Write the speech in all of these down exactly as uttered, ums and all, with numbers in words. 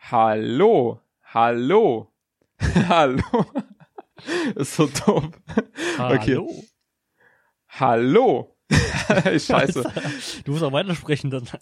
Hallo, hallo, hallo. Ist so dumm. Hallo. Okay. Hallo. Scheiße. Du musst auch weitersprechen danach.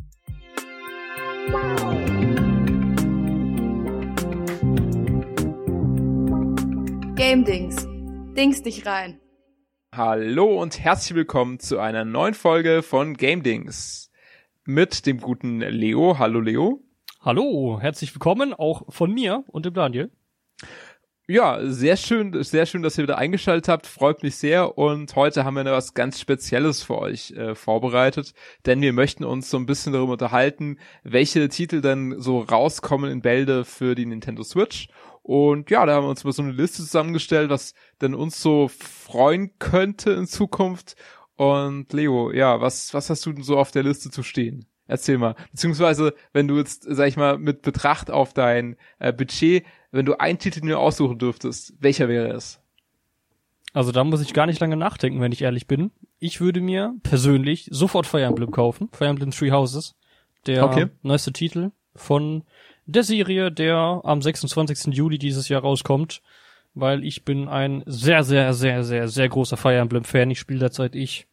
Game Dings. Dings dich rein. Hallo und herzlich willkommen zu einer neuen Folge von Game Dings. Mit dem guten Leo. Hallo Leo. Hallo, herzlich willkommen auch von mir und dem Daniel. Ja, sehr schön, sehr schön, dass ihr wieder eingeschaltet habt. Freut mich sehr. Und heute haben wir noch was ganz Spezielles für euch äh, vorbereitet, denn wir möchten uns so ein bisschen darüber unterhalten, welche Titel denn so rauskommen in Bälde für die Nintendo Switch. Und ja, da haben wir uns mal so eine Liste zusammengestellt, was denn uns so freuen könnte in Zukunft. Und Leo, ja, was was hast du denn so auf der Liste zu stehen? Erzähl mal. Beziehungsweise, wenn du jetzt, sag ich mal, mit Betracht auf dein äh, Budget, wenn du einen Titel nur aussuchen dürftest, welcher wäre es? Also da muss ich gar nicht lange nachdenken, wenn ich ehrlich bin. Ich würde mir persönlich sofort Fire Emblem kaufen. Fire Emblem Three Houses. Der Okay. neueste Titel von der Serie, der am sechsundzwanzigsten Juli dieses Jahr rauskommt. Weil ich bin ein sehr, sehr, sehr, sehr, sehr großer Fire Emblem-Fan. Ich spiele das seit ich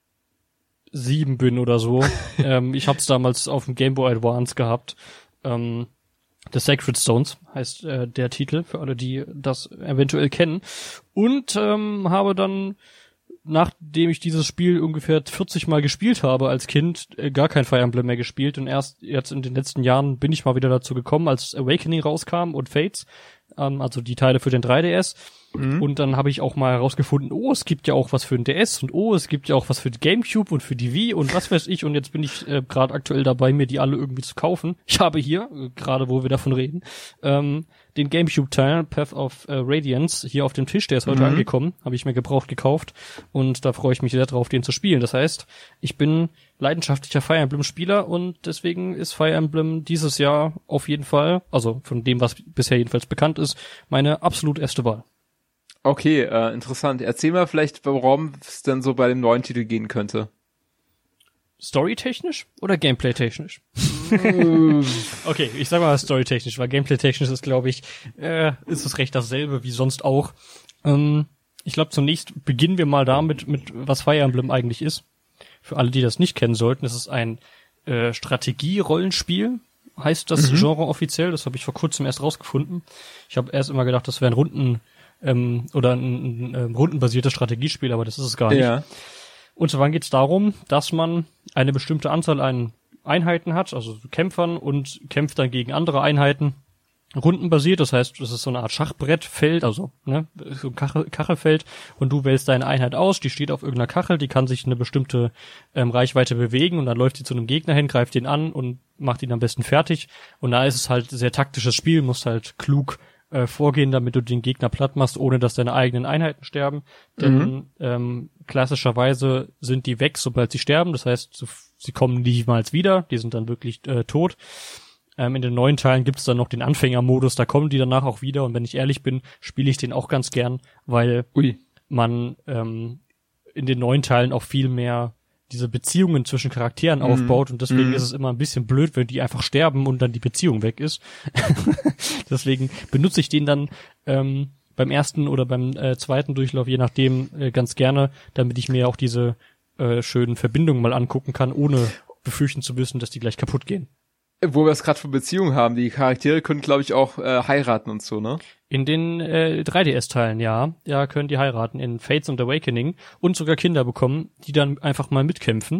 sieben bin oder so. ähm, ich hab's damals auf dem Game Boy Advance gehabt. Ähm, The Sacred Stones heißt äh, der Titel, für alle, die das eventuell kennen. Und ähm, habe dann, nachdem ich dieses Spiel ungefähr vierzig Mal gespielt habe als Kind, äh, gar kein Fire Emblem mehr gespielt. Und erst jetzt in den letzten Jahren bin ich mal wieder dazu gekommen, als Awakening rauskam und Fates, ähm, also die Teile für den drei D S. Mhm. Und dann habe ich auch mal herausgefunden, oh, es gibt ja auch was für den D S und oh, es gibt ja auch was für die GameCube und für die Wii und was weiß ich. Und jetzt bin ich äh, gerade aktuell dabei, mir die alle irgendwie zu kaufen. Ich habe hier, äh, gerade wo wir davon reden, ähm, den GameCube-Teil Path of äh, Radiance hier auf dem Tisch, der ist heute mhm. angekommen, habe ich mir gebraucht gekauft und da freue ich mich sehr drauf, den zu spielen. Das heißt, ich bin leidenschaftlicher Fire Emblem-Spieler und deswegen ist Fire Emblem dieses Jahr auf jeden Fall, also von dem, was bisher jedenfalls bekannt ist, meine absolut erste Wahl. Okay, äh, interessant. Erzähl mal vielleicht, warum es denn so bei dem neuen Titel gehen könnte. Storytechnisch oder Gameplay-technisch? Okay, ich sag mal Storytechnisch, weil Gameplay-technisch ist, glaube ich, äh, ist es recht dasselbe wie sonst auch. Ähm, ich glaube, zunächst beginnen wir mal damit, mit was Fire Emblem eigentlich ist. Für alle, die das nicht kennen sollten, es ist ein äh, Strategie-Rollenspiel, heißt das mhm. Genre offiziell. Das habe ich vor kurzem erst rausgefunden. Ich habe erst immer gedacht, das wäre ein Runden- ähm, oder ein, ein, ein rundenbasiertes Strategiespiel, aber das ist es gar nicht. Ja. Und zwar geht es darum, dass man eine bestimmte Anzahl an Einheiten hat, also Kämpfern, und kämpft dann gegen andere Einheiten. Rundenbasiert, das heißt, das ist so eine Art Schachbrettfeld, also ne, so ein Kachel, Kachelfeld, und du wählst deine Einheit aus, die steht auf irgendeiner Kachel, die kann sich eine bestimmte ähm, Reichweite bewegen und dann läuft die zu einem Gegner hin, greift ihn an und macht ihn am besten fertig. Und da ist es halt sehr taktisches Spiel, musst halt klug äh, vorgehen, damit du den Gegner platt machst, ohne dass deine eigenen Einheiten sterben. Denn mhm. ähm, klassischerweise sind die weg, sobald sie sterben, das heißt, so, sie kommen niemals wieder, die sind dann wirklich äh, tot. Ähm, in den neuen Teilen gibt's dann noch den Anfängermodus, da kommen die danach auch wieder, und wenn ich ehrlich bin, spiele ich den auch ganz gern, weil Ui. man ähm, in den neuen Teilen auch viel mehr diese Beziehungen zwischen Charakteren mm. aufbaut, und deswegen mm. ist es immer ein bisschen blöd, wenn die einfach sterben und dann die Beziehung weg ist. Deswegen benutze ich den dann ähm, beim ersten oder beim äh, zweiten Durchlauf, je nachdem, äh, ganz gerne, damit ich mir auch diese äh, schönen Verbindungen mal angucken kann, ohne befürchten zu müssen, dass die gleich kaputt gehen. Wo wir es gerade von Beziehungen haben, die Charaktere können, glaube ich, auch äh, heiraten und so, ne? In den äh, drei D S-Teilen, ja. Ja, können die heiraten in Fates und Awakening und sogar Kinder bekommen, die dann einfach mal mitkämpfen.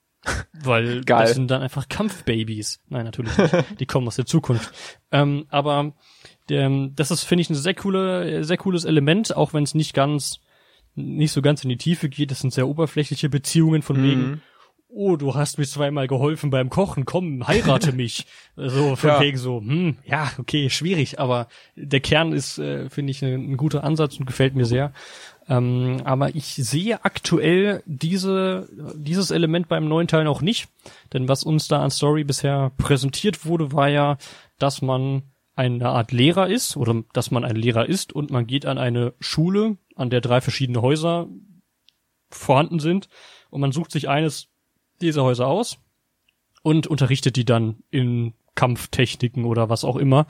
Weil Geil. Das sind dann einfach Kampfbabys. Nein, natürlich nicht. Die kommen aus der Zukunft. Ähm, aber ähm, das ist, finde ich, ein sehr coole, sehr cooles Element, auch wenn es nicht ganz, nicht so ganz in die Tiefe geht. Das sind sehr oberflächliche Beziehungen von mhm. wegen, oh, du hast mir zweimal geholfen beim Kochen, komm, heirate mich. So, von ja. wegen so, hm, ja, okay, schwierig, aber der Kern ist, äh, finde ich, ein, ein guter Ansatz und gefällt mir sehr. Ähm, aber ich sehe aktuell diese, dieses Element beim neuen Teil noch nicht, denn was uns da an Story bisher präsentiert wurde, war ja, dass man eine Art Lehrer ist, oder dass man ein Lehrer ist und man geht an eine Schule, an der drei verschiedene Häuser vorhanden sind, und man sucht sich eines diese Häuser aus und unterrichtet die dann in Kampftechniken oder was auch immer.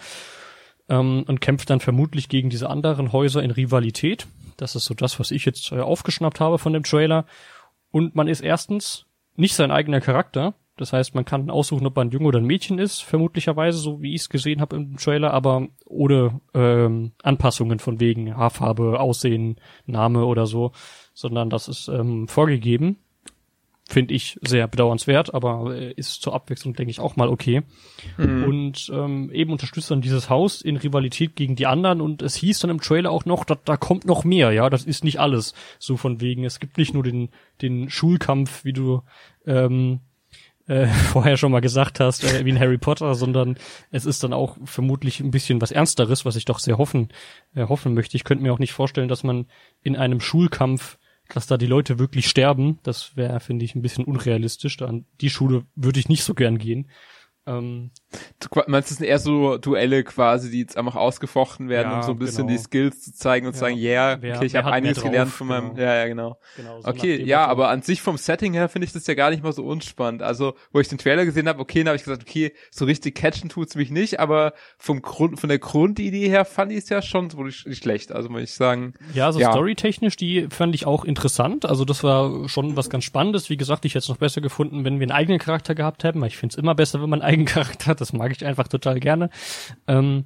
Ähm, und kämpft dann vermutlich gegen diese anderen Häuser in Rivalität. Das ist so das, was ich jetzt äh, aufgeschnappt habe von dem Trailer. Und man ist erstens nicht sein eigener Charakter. Das heißt, man kann aussuchen, ob man ein Junge oder ein Mädchen ist, vermutlicherweise, so wie ich es gesehen habe im Trailer, aber ohne ähm, Anpassungen von wegen Haarfarbe, Aussehen, Name oder so, sondern das ist ähm, vorgegeben. Finde ich sehr bedauernswert, aber äh, ist zur Abwechslung, denke ich, auch mal okay. Mhm. Und ähm, eben unterstützt dann dieses Haus in Rivalität gegen die anderen und es hieß dann im Trailer auch noch, da, da kommt noch mehr, ja, das ist nicht alles. So von wegen, es gibt nicht nur den den Schulkampf, wie du ähm, äh, vorher schon mal gesagt hast, äh, wie in Harry Potter, sondern es ist dann auch vermutlich ein bisschen was Ernsteres, was ich doch sehr hoffen äh, hoffen möchte. Ich könnte mir auch nicht vorstellen, dass man in einem Schulkampf, dass da die Leute wirklich sterben. Das wäre, finde ich, ein bisschen unrealistisch. Da an die Schule würde ich nicht so gern gehen. Ähm, du meinst, das sind eher so Duelle quasi, die jetzt einfach ausgefochten werden, ja, um so ein bisschen genau. die Skills zu zeigen und ja. zu sagen, yeah, wer, okay, ich habe einiges gelernt von meinem, genau. ja, ja, genau. genau so okay, ja, Motto. Aber an sich vom Setting her finde ich das ja gar nicht mal so unspannend. Also, wo ich den Trailer gesehen habe, okay, dann habe ich gesagt, okay, so richtig catchen tut's mich nicht, aber vom Grund, von der Grundidee her fand ich es ja schon so nicht schlecht. Also muss ich sagen. Ja, so ja. storytechnisch, die fand ich auch interessant. Also das war schon was ganz Spannendes. Wie gesagt, ich hätte es noch besser gefunden, wenn wir einen eigenen Charakter gehabt hätten, weil ich finde es immer besser, wenn man einen Charakter hat, das mag ich einfach total gerne. Ähm,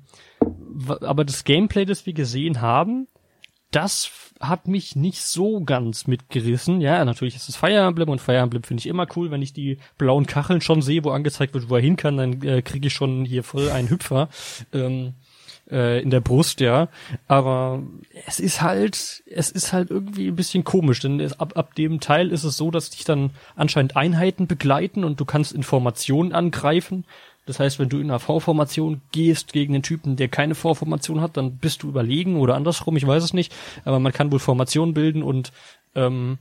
aber das Gameplay, das wir gesehen haben, das hat mich nicht so ganz mitgerissen. Ja, natürlich ist es Fire Emblem und Fire Emblem finde ich immer cool, wenn ich die blauen Kacheln schon sehe, wo angezeigt wird, wo er hin kann, dann äh, kriege ich schon hier voll einen Hüpfer ähm, äh, in der Brust, ja. Aber es ist halt, es ist halt irgendwie ein bisschen komisch, denn es, ab, ab dem Teil ist es so, dass dich dann anscheinend Einheiten begleiten und du kannst Informationen angreifen. Das heißt, wenn du in einer V-Formation gehst gegen den Typen, der keine V-Formation hat, dann bist du überlegen oder andersrum, ich weiß es nicht. Aber man kann wohl Formationen bilden und ähm,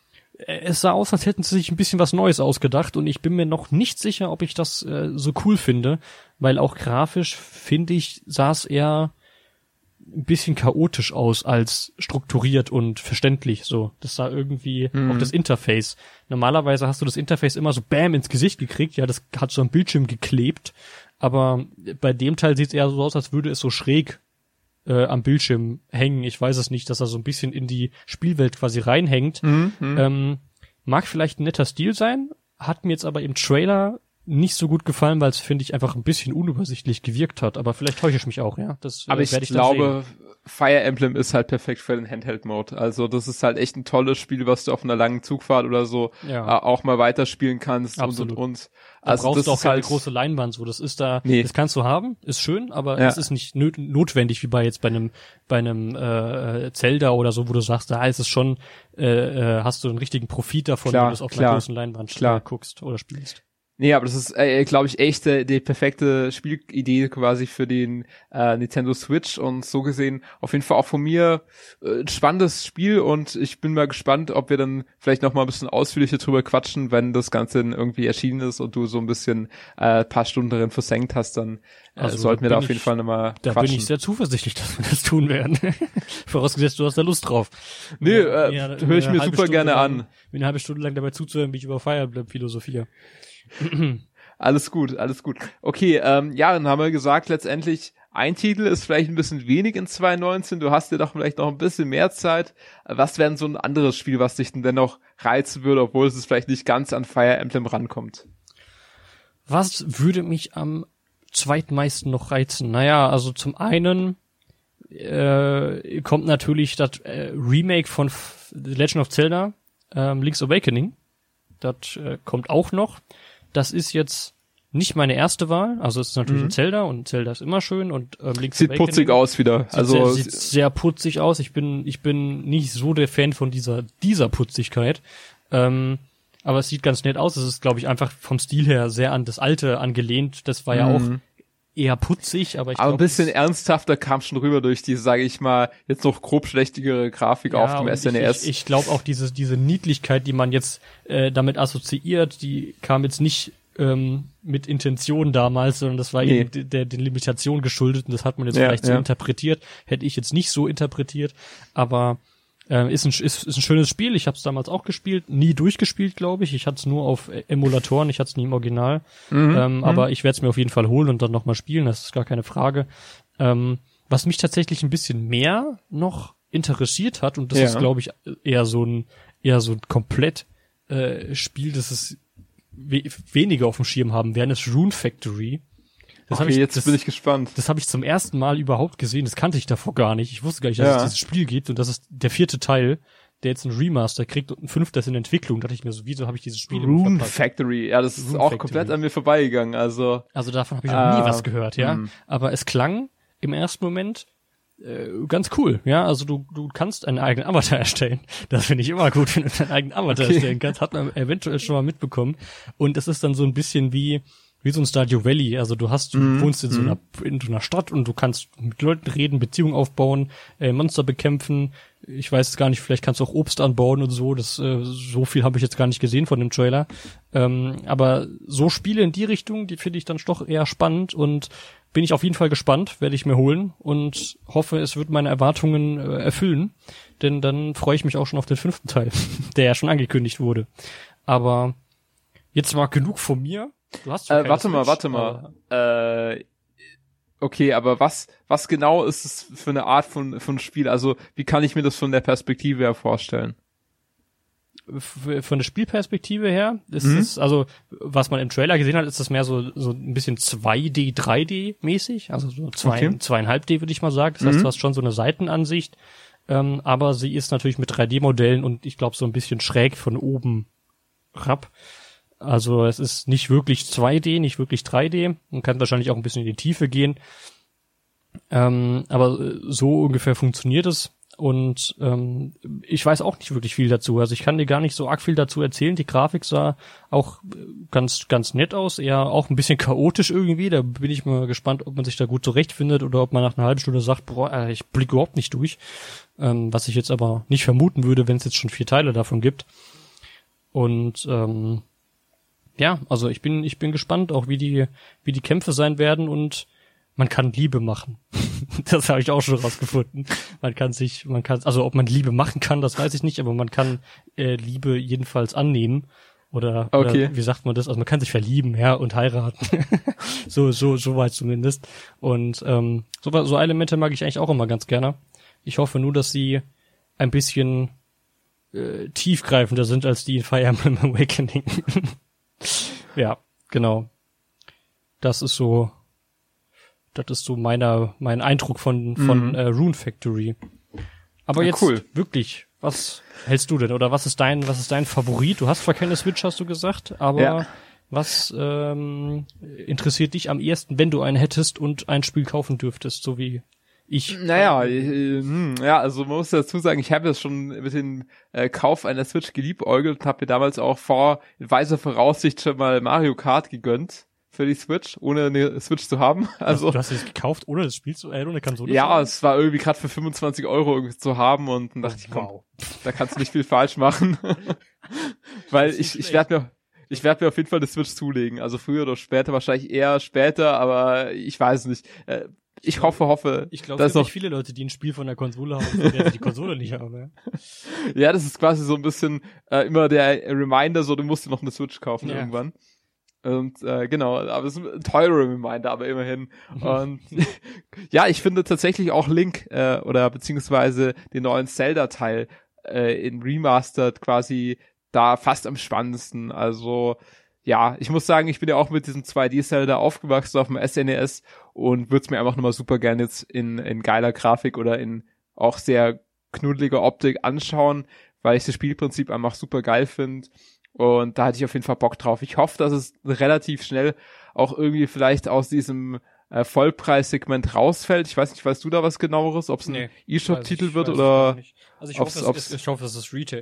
es sah aus, als hätten sie sich ein bisschen was Neues ausgedacht und ich bin mir noch nicht sicher, ob ich das äh, so cool finde, weil auch grafisch, finde ich, sah es eher ein bisschen chaotisch aus als strukturiert und verständlich, so. Das sah irgendwie, mhm. auch das Interface. Normalerweise hast du das Interface immer so bam ins Gesicht gekriegt, ja, das hat so am Bildschirm geklebt, aber bei dem Teil sieht es eher so aus, als würde es so schräg äh, am Bildschirm hängen. Ich weiß es nicht, dass er so ein bisschen in die Spielwelt quasi reinhängt. Mhm. Ähm, mag vielleicht ein netter Stil sein, hat mir jetzt aber im Trailer nicht so gut gefallen, weil es, finde ich, einfach ein bisschen unübersichtlich gewirkt hat. Aber vielleicht täusche ich mich auch, ja. Das, aber äh, ich, werd ich glaube, Fire Emblem ist halt perfekt für den Handheld-Mode. Also das ist halt echt ein tolles Spiel, was du auf einer langen Zugfahrt oder so ja. äh, auch mal weiterspielen kannst. Absolut. und und und. Da also brauchst das du auch ist keine halt große Leinwand, so. Das ist da, nee. das kannst du haben, ist schön, aber ja. es ist nicht nöt- notwendig, wie bei jetzt bei einem, bei einem, äh, Zelda oder so, wo du sagst, da ist es schon, äh, äh, hast du einen richtigen Profit davon, klar, wenn du es auf klar, einer großen Leinwand klar. guckst oder spielst. Nee, aber das ist, äh, glaube ich, echt äh, die perfekte Spielidee quasi für den äh, Nintendo Switch und so gesehen auf jeden Fall auch von mir äh, ein spannendes Spiel und ich bin mal gespannt, ob wir dann vielleicht noch mal ein bisschen ausführlicher drüber quatschen, wenn das Ganze dann irgendwie erschienen ist und du so ein bisschen äh, paar Stunden darin versenkt hast, dann äh, also sollten wir da auf jeden ich, Fall nochmal quatschen. Da bin ich sehr zuversichtlich, dass wir das tun werden. Vorausgesetzt, du hast da Lust drauf. Nee, äh, ja, höre ich mir super Stunde gerne lang, an. Mir eine halbe Stunde lang dabei zuzuhören, wie ich über Fire Emblem philosophiere. Alles gut, alles gut. Okay, ähm, ja, dann haben wir gesagt, letztendlich ein Titel ist vielleicht ein bisschen wenig in zwanzig neunzehn. Du hast dir doch vielleicht noch ein bisschen mehr Zeit. Was wäre denn so ein anderes Spiel, was dich denn dennoch reizen würde, obwohl es vielleicht nicht ganz an Fire Emblem rankommt? Was würde mich am zweitmeisten noch reizen? Naja, also zum einen äh, kommt natürlich das äh, Remake von F- The Legend of Zelda, ähm, Link's Awakening. Das äh, kommt auch noch. Das ist jetzt nicht meine erste Wahl. Also es ist natürlich mhm. ein Zelda und Zelda ist immer schön und ähm, Link's sieht Awakening putzig aus wieder. Sieht also sehr, sieht sehr putzig aus. Ich bin ich bin nicht so der Fan von dieser dieser Putzigkeit. Ähm, aber es sieht ganz nett aus. Es ist, glaube ich, einfach vom Stil her sehr an das Alte angelehnt. Das war ja mhm. auch eher putzig, aber ich aber glaub, ein bisschen ernsthafter kam schon rüber durch die, sage ich mal, jetzt noch grob schlechtigere Grafik ja, auf dem S N E S. Ich, ich, ich glaube auch diese diese Niedlichkeit, die man jetzt äh, damit assoziiert, die kam jetzt nicht ähm, mit Intention damals, sondern das war nee. eben der, der den Limitationen geschuldet und das hat man jetzt ja, vielleicht so ja. interpretiert. Hätte ich jetzt nicht so interpretiert, aber Äh, ist, ein, ist, ist ein schönes Spiel. Ich habe es damals auch gespielt, nie durchgespielt, glaube ich. Ich hatte es nur auf Emulatoren, ich hatte es nie im Original. Mhm. Ähm, mhm. Aber ich werde es mir auf jeden Fall holen und dann nochmal spielen, das ist gar keine Frage. Ähm, was mich tatsächlich ein bisschen mehr noch interessiert hat, und das ja. ist, glaube ich, eher so ein eher so ein komplett äh, Spiel, das es we- weniger auf dem Schirm haben werden, ist Rune Factory. Das okay, ich, jetzt das, bin ich gespannt. Das habe ich zum ersten Mal überhaupt gesehen. Das kannte ich davor gar nicht. Ich wusste gar nicht, dass ja. es dieses Spiel gibt. Und das ist der vierte Teil, der jetzt einen Remaster kriegt und ein fünfter ist in Entwicklung. Da dachte ich mir so, wieso habe ich dieses Spiel Rune immer verpasst? Factory, ja, das ist Rune auch Factory. Komplett an mir vorbeigegangen. Also also davon habe ich noch äh, nie was gehört, ja. Mh. Aber es klang im ersten Moment äh, ganz cool, ja. Also du du kannst einen eigenen Avatar erstellen. Das finde ich immer gut, wenn du deinen eigenen Avatar okay. erstellen kannst. Hat man eventuell schon mal mitbekommen. Und es ist dann so ein bisschen wie wie so ein Stardew Valley, also du hast, du mm, wohnst in so einer, in so einer Stadt und du kannst mit Leuten reden, Beziehungen aufbauen, äh, Monster bekämpfen, ich weiß gar nicht, vielleicht kannst du auch Obst anbauen und so, das, äh, so viel habe ich jetzt gar nicht gesehen von dem Trailer, ähm, aber so Spiele in die Richtung, die finde ich dann doch eher spannend und bin ich auf jeden Fall gespannt, werde ich mir holen und hoffe, es wird meine Erwartungen äh, erfüllen, denn dann freue ich mich auch schon auf den fünften Teil, der ja schon angekündigt wurde, aber jetzt mal genug von mir. Du hast schon äh, warte Switch, mal, warte mal. Äh, okay, aber was was genau ist es für eine Art von von Spiel? Also wie kann ich mir das von der Perspektive her vorstellen? Von der Spielperspektive her ist mhm. es, also was man im Trailer gesehen hat, ist das mehr so so ein bisschen zwei D, drei D mäßig, also so zwei, okay. zweieinhalb D würde ich mal sagen. Das mhm. heißt, du hast schon so eine Seitenansicht, ähm, aber sie ist natürlich mit drei D-Modellen und ich glaube so ein bisschen schräg von oben herab. Also es ist nicht wirklich zwei D, nicht wirklich drei D. Man kann wahrscheinlich auch ein bisschen in die Tiefe gehen. Ähm, aber so ungefähr funktioniert es. Und ähm, ich weiß auch nicht wirklich viel dazu. Also ich kann dir gar nicht so arg viel dazu erzählen. Die Grafik sah auch ganz ganz nett aus. Eher auch ein bisschen chaotisch irgendwie. Da bin ich mal gespannt, ob man sich da gut zurechtfindet oder ob man nach einer halben Stunde sagt, boah, ich blicke überhaupt nicht durch. Ähm, was ich jetzt aber nicht vermuten würde, wenn es jetzt schon vier Teile davon gibt. Und ähm, ja, also ich bin ich bin gespannt, auch wie die wie die Kämpfe sein werden und man kann Liebe machen. Das habe ich auch schon rausgefunden. Man kann sich, man kann, also ob man Liebe machen kann, das weiß ich nicht, aber man kann äh, Liebe jedenfalls annehmen oder, okay. oder wie sagt man das? Also man kann sich verlieben, ja, und heiraten. so so so weit zumindest. Und ähm, so so Elemente mag ich eigentlich auch immer ganz gerne. Ich hoffe nur, dass sie ein bisschen äh, tiefgreifender sind als die in Fire Emblem Awakening. Ja, genau. Das ist so, das ist so meiner, mein Eindruck von, von mhm. äh, Rune Factory. Aber ja, jetzt cool. Wirklich, was hältst du denn? Oder was ist dein, was ist dein Favorit? Du hast zwar keine Switch, hast du gesagt, aber ja. was ähm, interessiert dich am ehesten, wenn du einen hättest und ein Spiel kaufen dürftest, so wie ich? Naja, äh, hm, ja, also man muss dazu sagen, ich habe jetzt schon mit dem äh, Kauf einer Switch geliebäugelt und habe mir damals auch vor in weiser Voraussicht schon mal Mario Kart gegönnt für die Switch, ohne eine Switch zu haben. Also du hast es gekauft, ohne das Spiel zu, äh, ohne Konsole ja, zu haben? Es war irgendwie gerade für fünfundzwanzig Euro irgendwie zu haben und dann dachte oh, ich, komm, wow. Da kannst du nicht viel falsch machen. Weil ich ich werde mir ich werde mir auf jeden Fall eine Switch zulegen. Also früher oder später, wahrscheinlich eher später, aber ich weiß nicht. Äh, Ich hoffe, hoffe. Ich glaube, es gibt nicht viele Leute, die ein Spiel von der Konsole haben, von der sie die Konsole nicht haben. Ja? Ja, das ist quasi so ein bisschen äh, immer der Reminder, so du musst dir noch eine Switch kaufen ja. irgendwann. Und äh, genau, aber es ist ein teurer Reminder, aber immerhin. Und ja, ich finde tatsächlich auch Link äh, oder beziehungsweise den neuen Zelda-Teil äh, in Remastered quasi da fast am spannendsten. Also ja, ich muss sagen, ich bin ja auch mit diesem zwei D-Zelda aufgewachsen auf dem S N E S und würde es mir einfach nochmal super gerne jetzt in, in geiler Grafik oder in auch sehr knuddeliger Optik anschauen, weil ich das Spielprinzip einfach super geil finde. Und da hatte ich auf jeden Fall Bock drauf. Ich hoffe, dass es relativ schnell auch irgendwie vielleicht aus diesem äh, Vollpreissegment rausfällt. Ich weiß nicht, weißt du da was genaueres? Ob es ein nee, E-Shop-Titel wird oder... Also ich hoffe, es ist, ich hoffe, es ist Retail.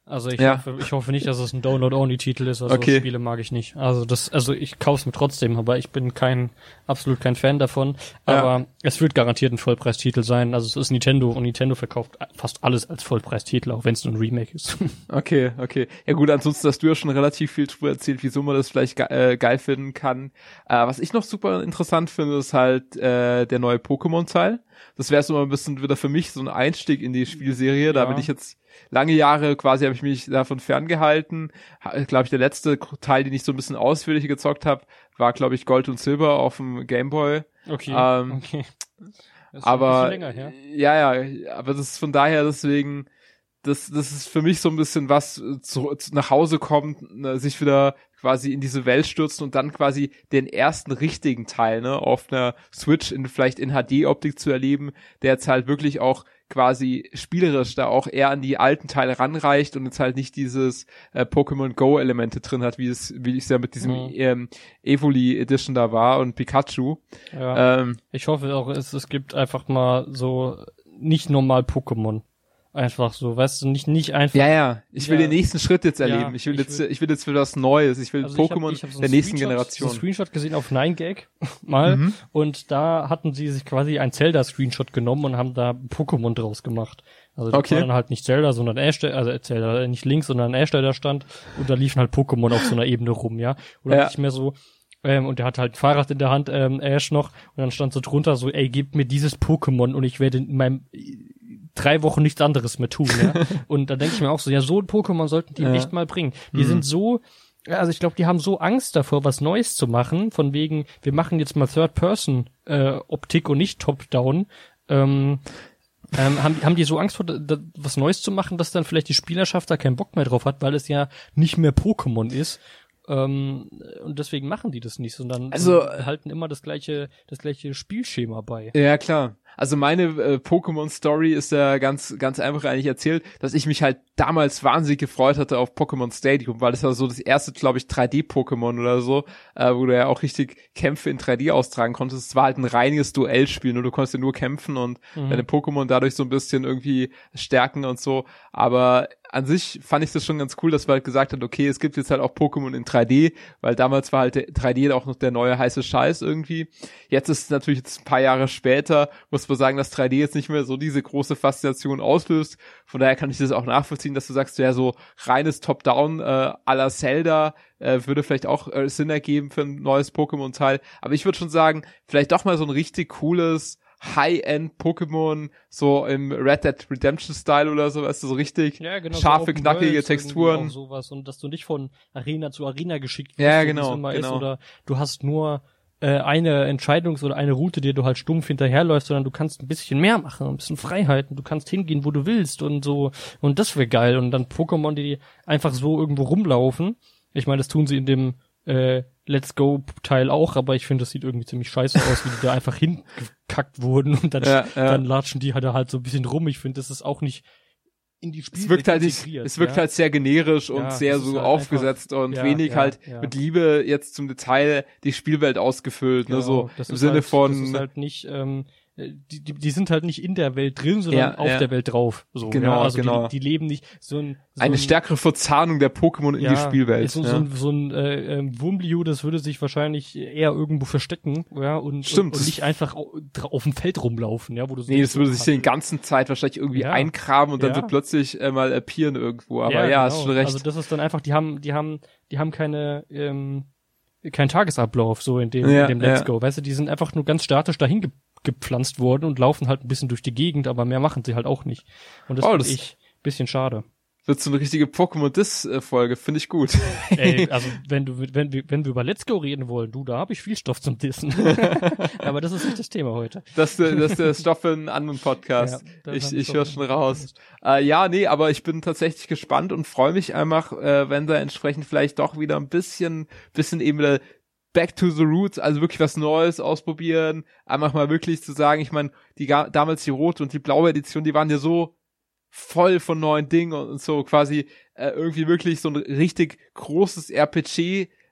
Also ich, ja. hoffe, ich hoffe nicht, dass es ein Download-Only-Titel ist. Also okay. Spiele mag ich nicht. Also das, also ich kauf's mir trotzdem, aber ich bin kein, absolut kein Fan davon. Aber ja. es wird garantiert ein Vollpreistitel sein. Also es ist Nintendo und Nintendo verkauft fast alles als Vollpreistitel, auch wenn es nur ein Remake ist. Okay, okay. Ja gut, ansonsten hast du ja schon relativ viel drüber erzählt, wieso man das vielleicht ge- äh, geil finden kann. Äh, was ich noch super interessant finde, ist halt äh, der neue Pokémon-Teil. Das wäre so mal ein bisschen wieder für mich so ein Einstieg in die Spielserie. Da ja. bin ich jetzt lange Jahre quasi, habe ich mich davon ferngehalten. Glaube ich, der letzte Teil, den ich so ein bisschen ausführlicher gezockt habe, war, glaube ich, Gold und Silber auf dem Gameboy. Okay, ähm, okay. Das ist aber, ein bisschen länger her. Ja, ja, aber das ist von daher deswegen, das, das ist für mich so ein bisschen was, zu, zu nach Hause kommt, ne, sich wieder quasi in diese Welt stürzen und dann quasi den ersten richtigen Teil, ne, auf einer Switch in, vielleicht in H D-Optik zu erleben, der jetzt halt wirklich auch quasi spielerisch da auch eher an die alten Teile ranreicht und jetzt halt nicht dieses äh, Pokémon Go Elemente drin hat, wie es, wie es ja mit diesem mhm. ähm, Evoli Edition da war und Pikachu. Ja. Ähm, ich hoffe auch, es, es gibt einfach mal so nicht normal Pokémon. Einfach so, weißt du, nicht nicht einfach. Ja, ja, ich will ja. den nächsten Schritt jetzt erleben. Ja, ich will ich jetzt will, ich will jetzt wieder was Neues. Ich will also Pokémon ich hab, ich hab so der nächsten Generation. Ich habe so einen Screenshot gesehen auf nine gag mal mhm. und da hatten sie sich quasi ein Zelda Screenshot genommen und haben da Pokémon draus gemacht. Also das okay. war dann halt nicht Zelda, sondern Ash, also Zelda nicht Link, sondern Ash, der da stand und da liefen halt Pokémon auf so einer Ebene rum, ja. Oder ja. nicht mehr so Ähm, und der hat halt ein Fahrrad in der Hand, ähm, Ash noch, und dann stand so drunter so, ey, gebt mir dieses Pokémon und ich werde in meinem drei Wochen nichts anderes mehr tun, ja. Und da denke ich mir auch so, ja, so ein Pokémon sollten die ja. echt mal bringen. Die mhm. sind so, also ich glaube, die haben so Angst davor, was Neues zu machen, von wegen, wir machen jetzt mal Third-Person-Optik äh, und nicht Top-Down, ähm, ähm, haben, haben die so Angst vor, da, was Neues zu machen, dass dann vielleicht die Spielerschaft da keinen Bock mehr drauf hat, weil es ja nicht mehr Pokémon ist. Ähm, und deswegen machen die das nicht, sondern also, halten immer das gleiche, das gleiche Spielschema bei. Ja, klar. Also meine äh, Pokémon-Story ist ja ganz ganz einfach eigentlich erzählt, dass ich mich halt damals wahnsinnig gefreut hatte auf Pokémon Stadium, weil das war so das erste, glaube ich, drei D-Pokémon oder so, äh, wo du ja auch richtig Kämpfe in drei D austragen konntest. Es war halt ein reines Duellspiel, nur du konntest ja nur kämpfen und mhm. deine Pokémon dadurch so ein bisschen irgendwie stärken und so. Aber an sich fand ich das schon ganz cool, dass man halt gesagt hat, okay, es gibt jetzt halt auch Pokémon in drei D, weil damals war halt der drei D auch noch der neue heiße Scheiß irgendwie. Jetzt ist es natürlich jetzt ein paar Jahre später, muss man sagen, dass drei D jetzt nicht mehr so diese große Faszination auslöst. Von daher kann ich das auch nachvollziehen, dass du sagst, ja, so reines Top-Down äh, à la Zelda äh, würde vielleicht auch äh, Sinn ergeben für ein neues Pokémon-Teil. Aber ich würde schon sagen, vielleicht doch mal so ein richtig cooles High-End-Pokémon, so im Red Dead Redemption-Style oder so, weißt du, so richtig ja, genau, scharfe, so knackige Texturen. Sowas. Und dass du nicht von Arena zu Arena geschickt wirst, ja, so genau, immer genau. ist, oder du hast nur äh, eine Entscheidungs- oder eine Route, die du halt stumpf hinterherläufst, sondern du kannst ein bisschen mehr machen, ein bisschen Freiheiten, du kannst hingehen, wo du willst und so. Und das wäre geil. Und dann Pokémon, die einfach so irgendwo rumlaufen. Ich meine, das tun sie in dem äh, Let's Go-Teil auch, aber ich finde, das sieht irgendwie ziemlich scheiße aus, wie die da einfach hingekackt wurden und dann, ja, ja. dann latschen die halt, halt so ein bisschen rum. Ich finde, das ist auch nicht in die Spiele es wirkt halt nicht, es wirkt ja. halt sehr generisch und ja, sehr so halt aufgesetzt einfach, und ja, wenig ja, halt ja. mit Liebe jetzt zum Detail die Spielwelt ausgefüllt, genau, ne, so im Sinne halt, von, das ist halt nicht, ähm, die, die, die sind halt nicht in der Welt drin, sondern ja, auf ja. der Welt drauf. So, genau, ja, also genau. Die, die leben nicht so ein so eine ein, stärkere Verzahnung der Pokémon in ja, die Spielwelt. So, ja. so ein, so ein äh, ähm, Wurmbliu, das würde sich wahrscheinlich eher irgendwo verstecken, ja, und, Stimmt. und, und nicht einfach auf, auf dem Feld rumlaufen, ja, wo du so nee, das würde sich die ganze Zeit wahrscheinlich irgendwie ja. eingraben und dann ja. so plötzlich äh, mal appearen irgendwo. Aber ja, ja genau. hast schon recht. Also das ist dann einfach, die haben, die haben, die haben keine ähm, kein Tagesablauf so in dem, ja, in dem Let's ja. Go, weißt du, die sind einfach nur ganz statisch dahin ge- gepflanzt worden und laufen halt ein bisschen durch die Gegend, aber mehr machen sie halt auch nicht. Und das oh, finde ich ein bisschen schade. Wird so eine richtige Pokémon-Diss-Folge, finde ich gut. Ey, also wenn du wenn wir wenn wir über Let's Go reden wollen, du, da habe ich viel Stoff zum Dissen. Aber das ist nicht das Thema heute. Das, das ist der Stoff für einen anderen Podcast. Ja, ich ich höre schon raus. Äh, ja, nee, aber ich bin tatsächlich gespannt und freue mich einfach, äh, wenn da entsprechend vielleicht doch wieder ein bisschen, bisschen eben wieder back to the roots, also wirklich was Neues ausprobieren, einfach mal wirklich zu sagen, ich meine, die damals die rote und die blaue Edition, die waren ja so voll von neuen Dingen und so quasi äh, irgendwie wirklich so ein richtig großes R P G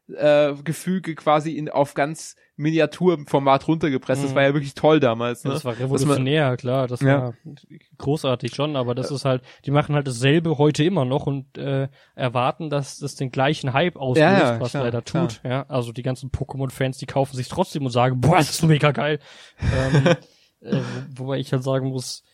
äh, Gefüge quasi in auf ganz Miniaturformat runtergepresst. Das war ja wirklich toll damals. Ne? Das war revolutionär, man, klar. Das ja. war großartig schon, aber das ist halt, die machen halt dasselbe heute immer noch und äh, erwarten, dass das den gleichen Hype auslöst, ja, ja, was klar, leider tut. Klar. Ja, also die ganzen Pokémon-Fans, die kaufen sich trotzdem und sagen, boah, das ist mega geil. ähm, äh, wo, wobei ich halt sagen muss,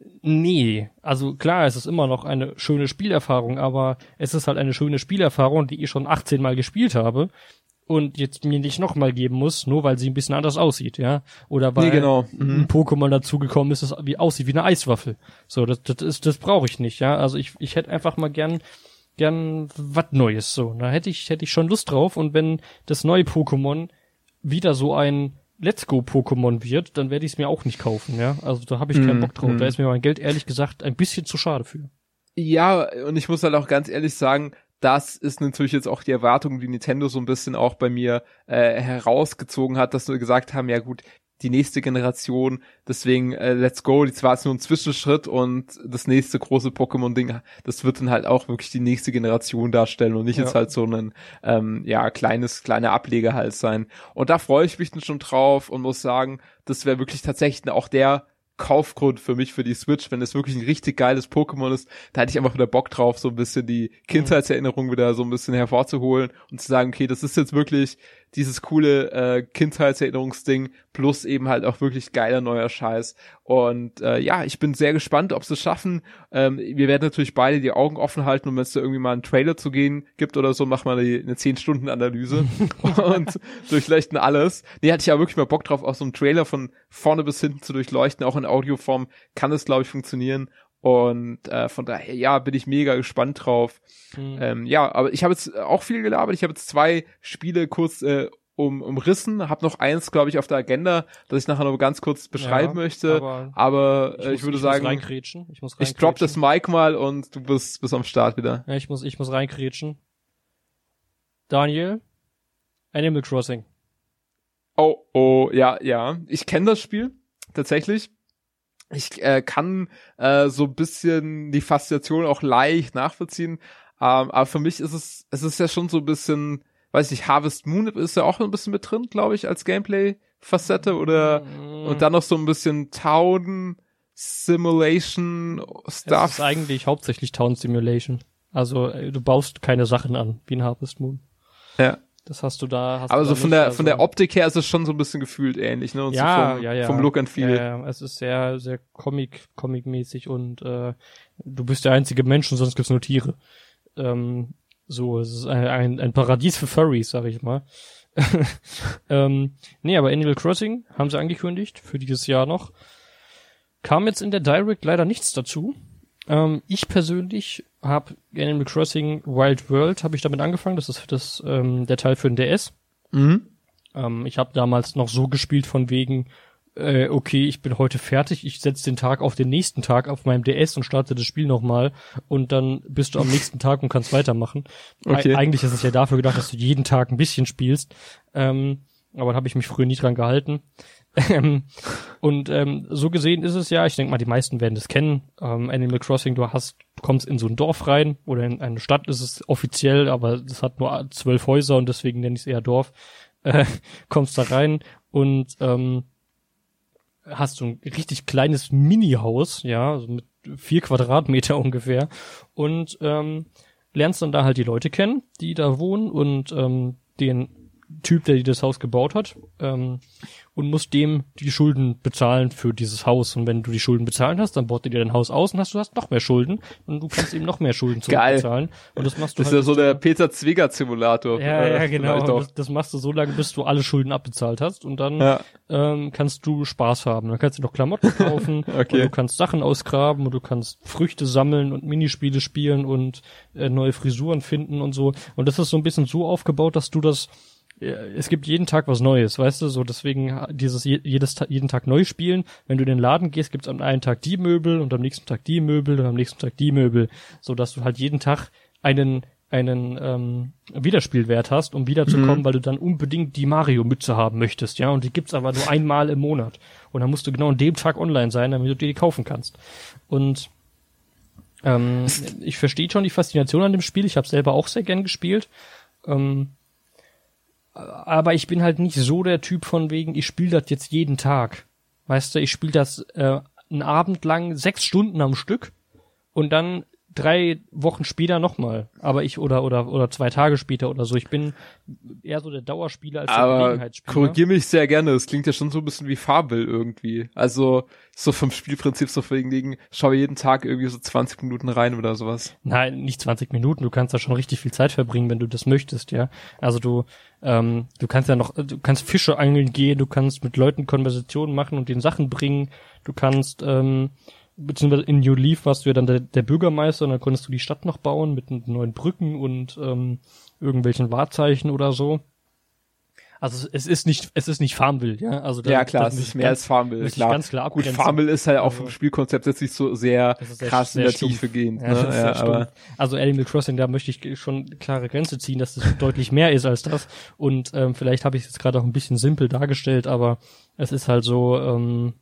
nee, also klar, es ist immer noch eine schöne Spielerfahrung, aber es ist halt eine schöne Spielerfahrung, die ich schon achtzehn Mal gespielt habe und jetzt mir nicht nochmal geben muss, nur weil sie ein bisschen anders aussieht, ja, oder weil nee, genau. mhm. ein Pokémon dazugekommen ist, das wie aussieht wie eine Eiswaffel. So, das das ist das brauche ich nicht, ja. Also ich ich hätte einfach mal gern gern was Neues, so. Da hätte ich hätte ich schon Lust drauf, und wenn das neue Pokémon wieder so ein Let's Go Pokémon wird, dann werde ich es mir auch nicht kaufen, ja. Also da habe ich keinen mm, Bock drauf. Mm. Da ist mir mein Geld ehrlich gesagt ein bisschen zu schade für. Ja, und ich muss halt auch ganz ehrlich sagen, das ist natürlich jetzt auch die Erwartung, die Nintendo so ein bisschen auch bei mir äh, herausgezogen hat, dass wir gesagt haben, ja gut, die nächste Generation, deswegen äh, Let's Go, die zwar ist nur ein Zwischenschritt, und das nächste große Pokémon-Ding, das wird dann halt auch wirklich die nächste Generation darstellen und nicht ja. jetzt halt so ein ähm, ja kleines, kleiner Ableger halt sein. Und da freue ich mich dann schon drauf und muss sagen, das wäre wirklich tatsächlich auch der Kaufgrund für mich für die Switch, wenn es wirklich ein richtig geiles Pokémon ist, da hätte ich einfach wieder Bock drauf, so ein bisschen die Kindheitserinnerung wieder so ein bisschen hervorzuholen und zu sagen, okay, das ist jetzt wirklich dieses coole äh, Kindheitserinnerungsding plus eben halt auch wirklich geiler neuer Scheiß. Und äh, ja, ich bin sehr gespannt, ob sie es schaffen. Ähm, wir werden natürlich beide die Augen offen halten, und wenn es da irgendwie mal einen Trailer zu gehen gibt oder so, machen wir eine, eine zehn Stunden Analyse und durchleuchten alles. Nee, hatte ich ja wirklich mal Bock drauf, auch so einen Trailer von vorne bis hinten zu durchleuchten, auch in Audioform kann es, glaube ich, funktionieren. Und äh, von daher, ja, bin ich mega gespannt drauf. Mhm. Ähm, ja, aber ich habe jetzt auch viel gelabert. Ich habe jetzt zwei Spiele kurz äh, um, umrissen. Habe noch eins, glaube ich, auf der Agenda, das ich nachher noch ganz kurz beschreiben ja, möchte. Aber, aber äh, ich, muss, ich würde ich sagen, muss reingrätschen. Ich, muss ich drop das Mic mal und du bist, bist am Start wieder. Ja, ich muss, ich muss reingrätschen. Daniel, Animal Crossing. Oh, oh, ja, ja. Ich kenne das Spiel tatsächlich. Ich äh, kann äh, so ein bisschen die Faszination auch leicht nachvollziehen, ähm, aber für mich ist es, es ist ja schon so ein bisschen, weiß nicht, Harvest Moon ist ja auch ein bisschen mit drin, glaube ich, als Gameplay-Facette, oder mm. und dann noch so ein bisschen Town Simulation Stuff. Es ist eigentlich hauptsächlich Town Simulation. Also du baust keine Sachen an, wie in Harvest Moon. Ja. Das hast du da. Hast aber du so da von nicht, der also von der Optik her ist es schon so ein bisschen gefühlt ähnlich, ne? Und ja, so vom, ja, ja. vom Look and Feel. Ja, ja. Es ist sehr, sehr Comic, Comic-mäßig, und äh, du bist der einzige Mensch und sonst gibt's nur Tiere. Ähm, so, es ist ein, ein, ein Paradies für Furries, sag ich mal. ähm, nee, aber Animal Crossing haben sie angekündigt für dieses Jahr noch. Kam jetzt in der Direct leider nichts dazu. Ähm, ich persönlich habe Animal Crossing Wild World, habe ich damit angefangen. Das ist das ähm, der Teil für den D S. Mhm. Ähm, ich habe damals noch so gespielt von wegen, äh, okay, ich bin heute fertig, ich setze den Tag auf den nächsten Tag auf meinem D S und starte das Spiel nochmal, und dann bist du am nächsten Tag und kannst weitermachen. Okay. E- eigentlich ist es ja dafür gedacht, dass du jeden Tag ein bisschen spielst. Ähm, aber da habe ich mich früher nie dran gehalten. Ähm, und ähm, so gesehen ist es ja, ich denke mal, die meisten werden das kennen, ähm, Animal Crossing, du hast, du kommst in so ein Dorf rein, oder in eine Stadt ist es offiziell, aber es hat nur zwölf Häuser und deswegen nenne ich es eher Dorf, äh, kommst da rein und ähm, hast so ein richtig kleines Mini-Haus, ja, also mit vier Quadratmeter ungefähr, und ähm, lernst dann da halt die Leute kennen, die da wohnen, und ähm, den Typ, der dir das Haus gebaut hat, ähm, und musst dem die Schulden bezahlen für dieses Haus. Und wenn du die Schulden bezahlen hast, dann baut er dir dein Haus aus und hast du hast noch mehr Schulden, und du kannst ihm noch mehr Schulden zurückbezahlen. Und das machst du Das halt ist ja so der Peter Zwegert Simulator. Ja, äh, ja, genau. Das, das machst du so lange, bis du alle Schulden abbezahlt hast, und dann ja. ähm, kannst du Spaß haben. Dann kannst du noch Klamotten kaufen, okay. und du kannst Sachen ausgraben, und du kannst Früchte sammeln und Minispiele spielen und äh, neue Frisuren finden und so. Und das ist so ein bisschen so aufgebaut, dass du das es gibt jeden Tag was Neues, weißt du, so deswegen dieses jedes jeden Tag neu spielen. Wenn du in den Laden gehst, gibt's am einen Tag die Möbel und am nächsten Tag die Möbel und am nächsten Tag die Möbel, so dass du halt jeden Tag einen einen ähm, Wiederspielwert hast, um wiederzukommen, mhm. weil du dann unbedingt die Mario-Mütze haben möchtest, ja, und die gibt's aber nur einmal im Monat, und dann musst du genau an dem Tag online sein, damit du dir die kaufen kannst. Und ähm, ich verstehe schon die Faszination an dem Spiel, ich habe selber auch sehr gern gespielt. Ähm, aber ich bin halt nicht so der Typ von wegen, ich spiele das jetzt jeden Tag. Weißt du, ich spiele das äh, einen Abend lang, sechs Stunden am Stück und dann drei Wochen später nochmal. Aber ich, oder, oder, oder zwei Tage später oder so. Ich bin eher so der Dauerspieler als der Aber Gelegenheitsspieler. korrigier mich sehr gerne. Es klingt ja schon so ein bisschen wie Farmville irgendwie. Also, so vom Spielprinzip so wegen, schau jeden Tag irgendwie so zwanzig Minuten rein oder sowas. Nein, nicht zwanzig Minuten. Du kannst da schon richtig viel Zeit verbringen, wenn du das möchtest, ja. Also du, ähm, du kannst ja noch, du kannst Fische angeln gehen, du kannst mit Leuten Konversationen machen und denen Sachen bringen. Du kannst, ähm, beziehungsweise in New Leaf warst du ja dann der, der Bürgermeister und dann konntest du die Stadt noch bauen mit neuen Brücken und ähm, irgendwelchen Wahrzeichen oder so. Also es ist nicht, es ist nicht Farmville, ja. Also das, ja klar, das es ist mehr ganz, als Farmville, klar. Ganz klar Gut, Farmville ist halt auch also, vom Spielkonzept jetzt nicht so sehr, sehr krass sehr in der stumpf. Tiefe gehend. Ja, ne? ja, aber also Animal Crossing, da möchte ich schon klare Grenze ziehen, dass das deutlich mehr ist als das. Und ähm, vielleicht habe ich es jetzt gerade auch ein bisschen simpel dargestellt, aber es ist halt so. Ähm,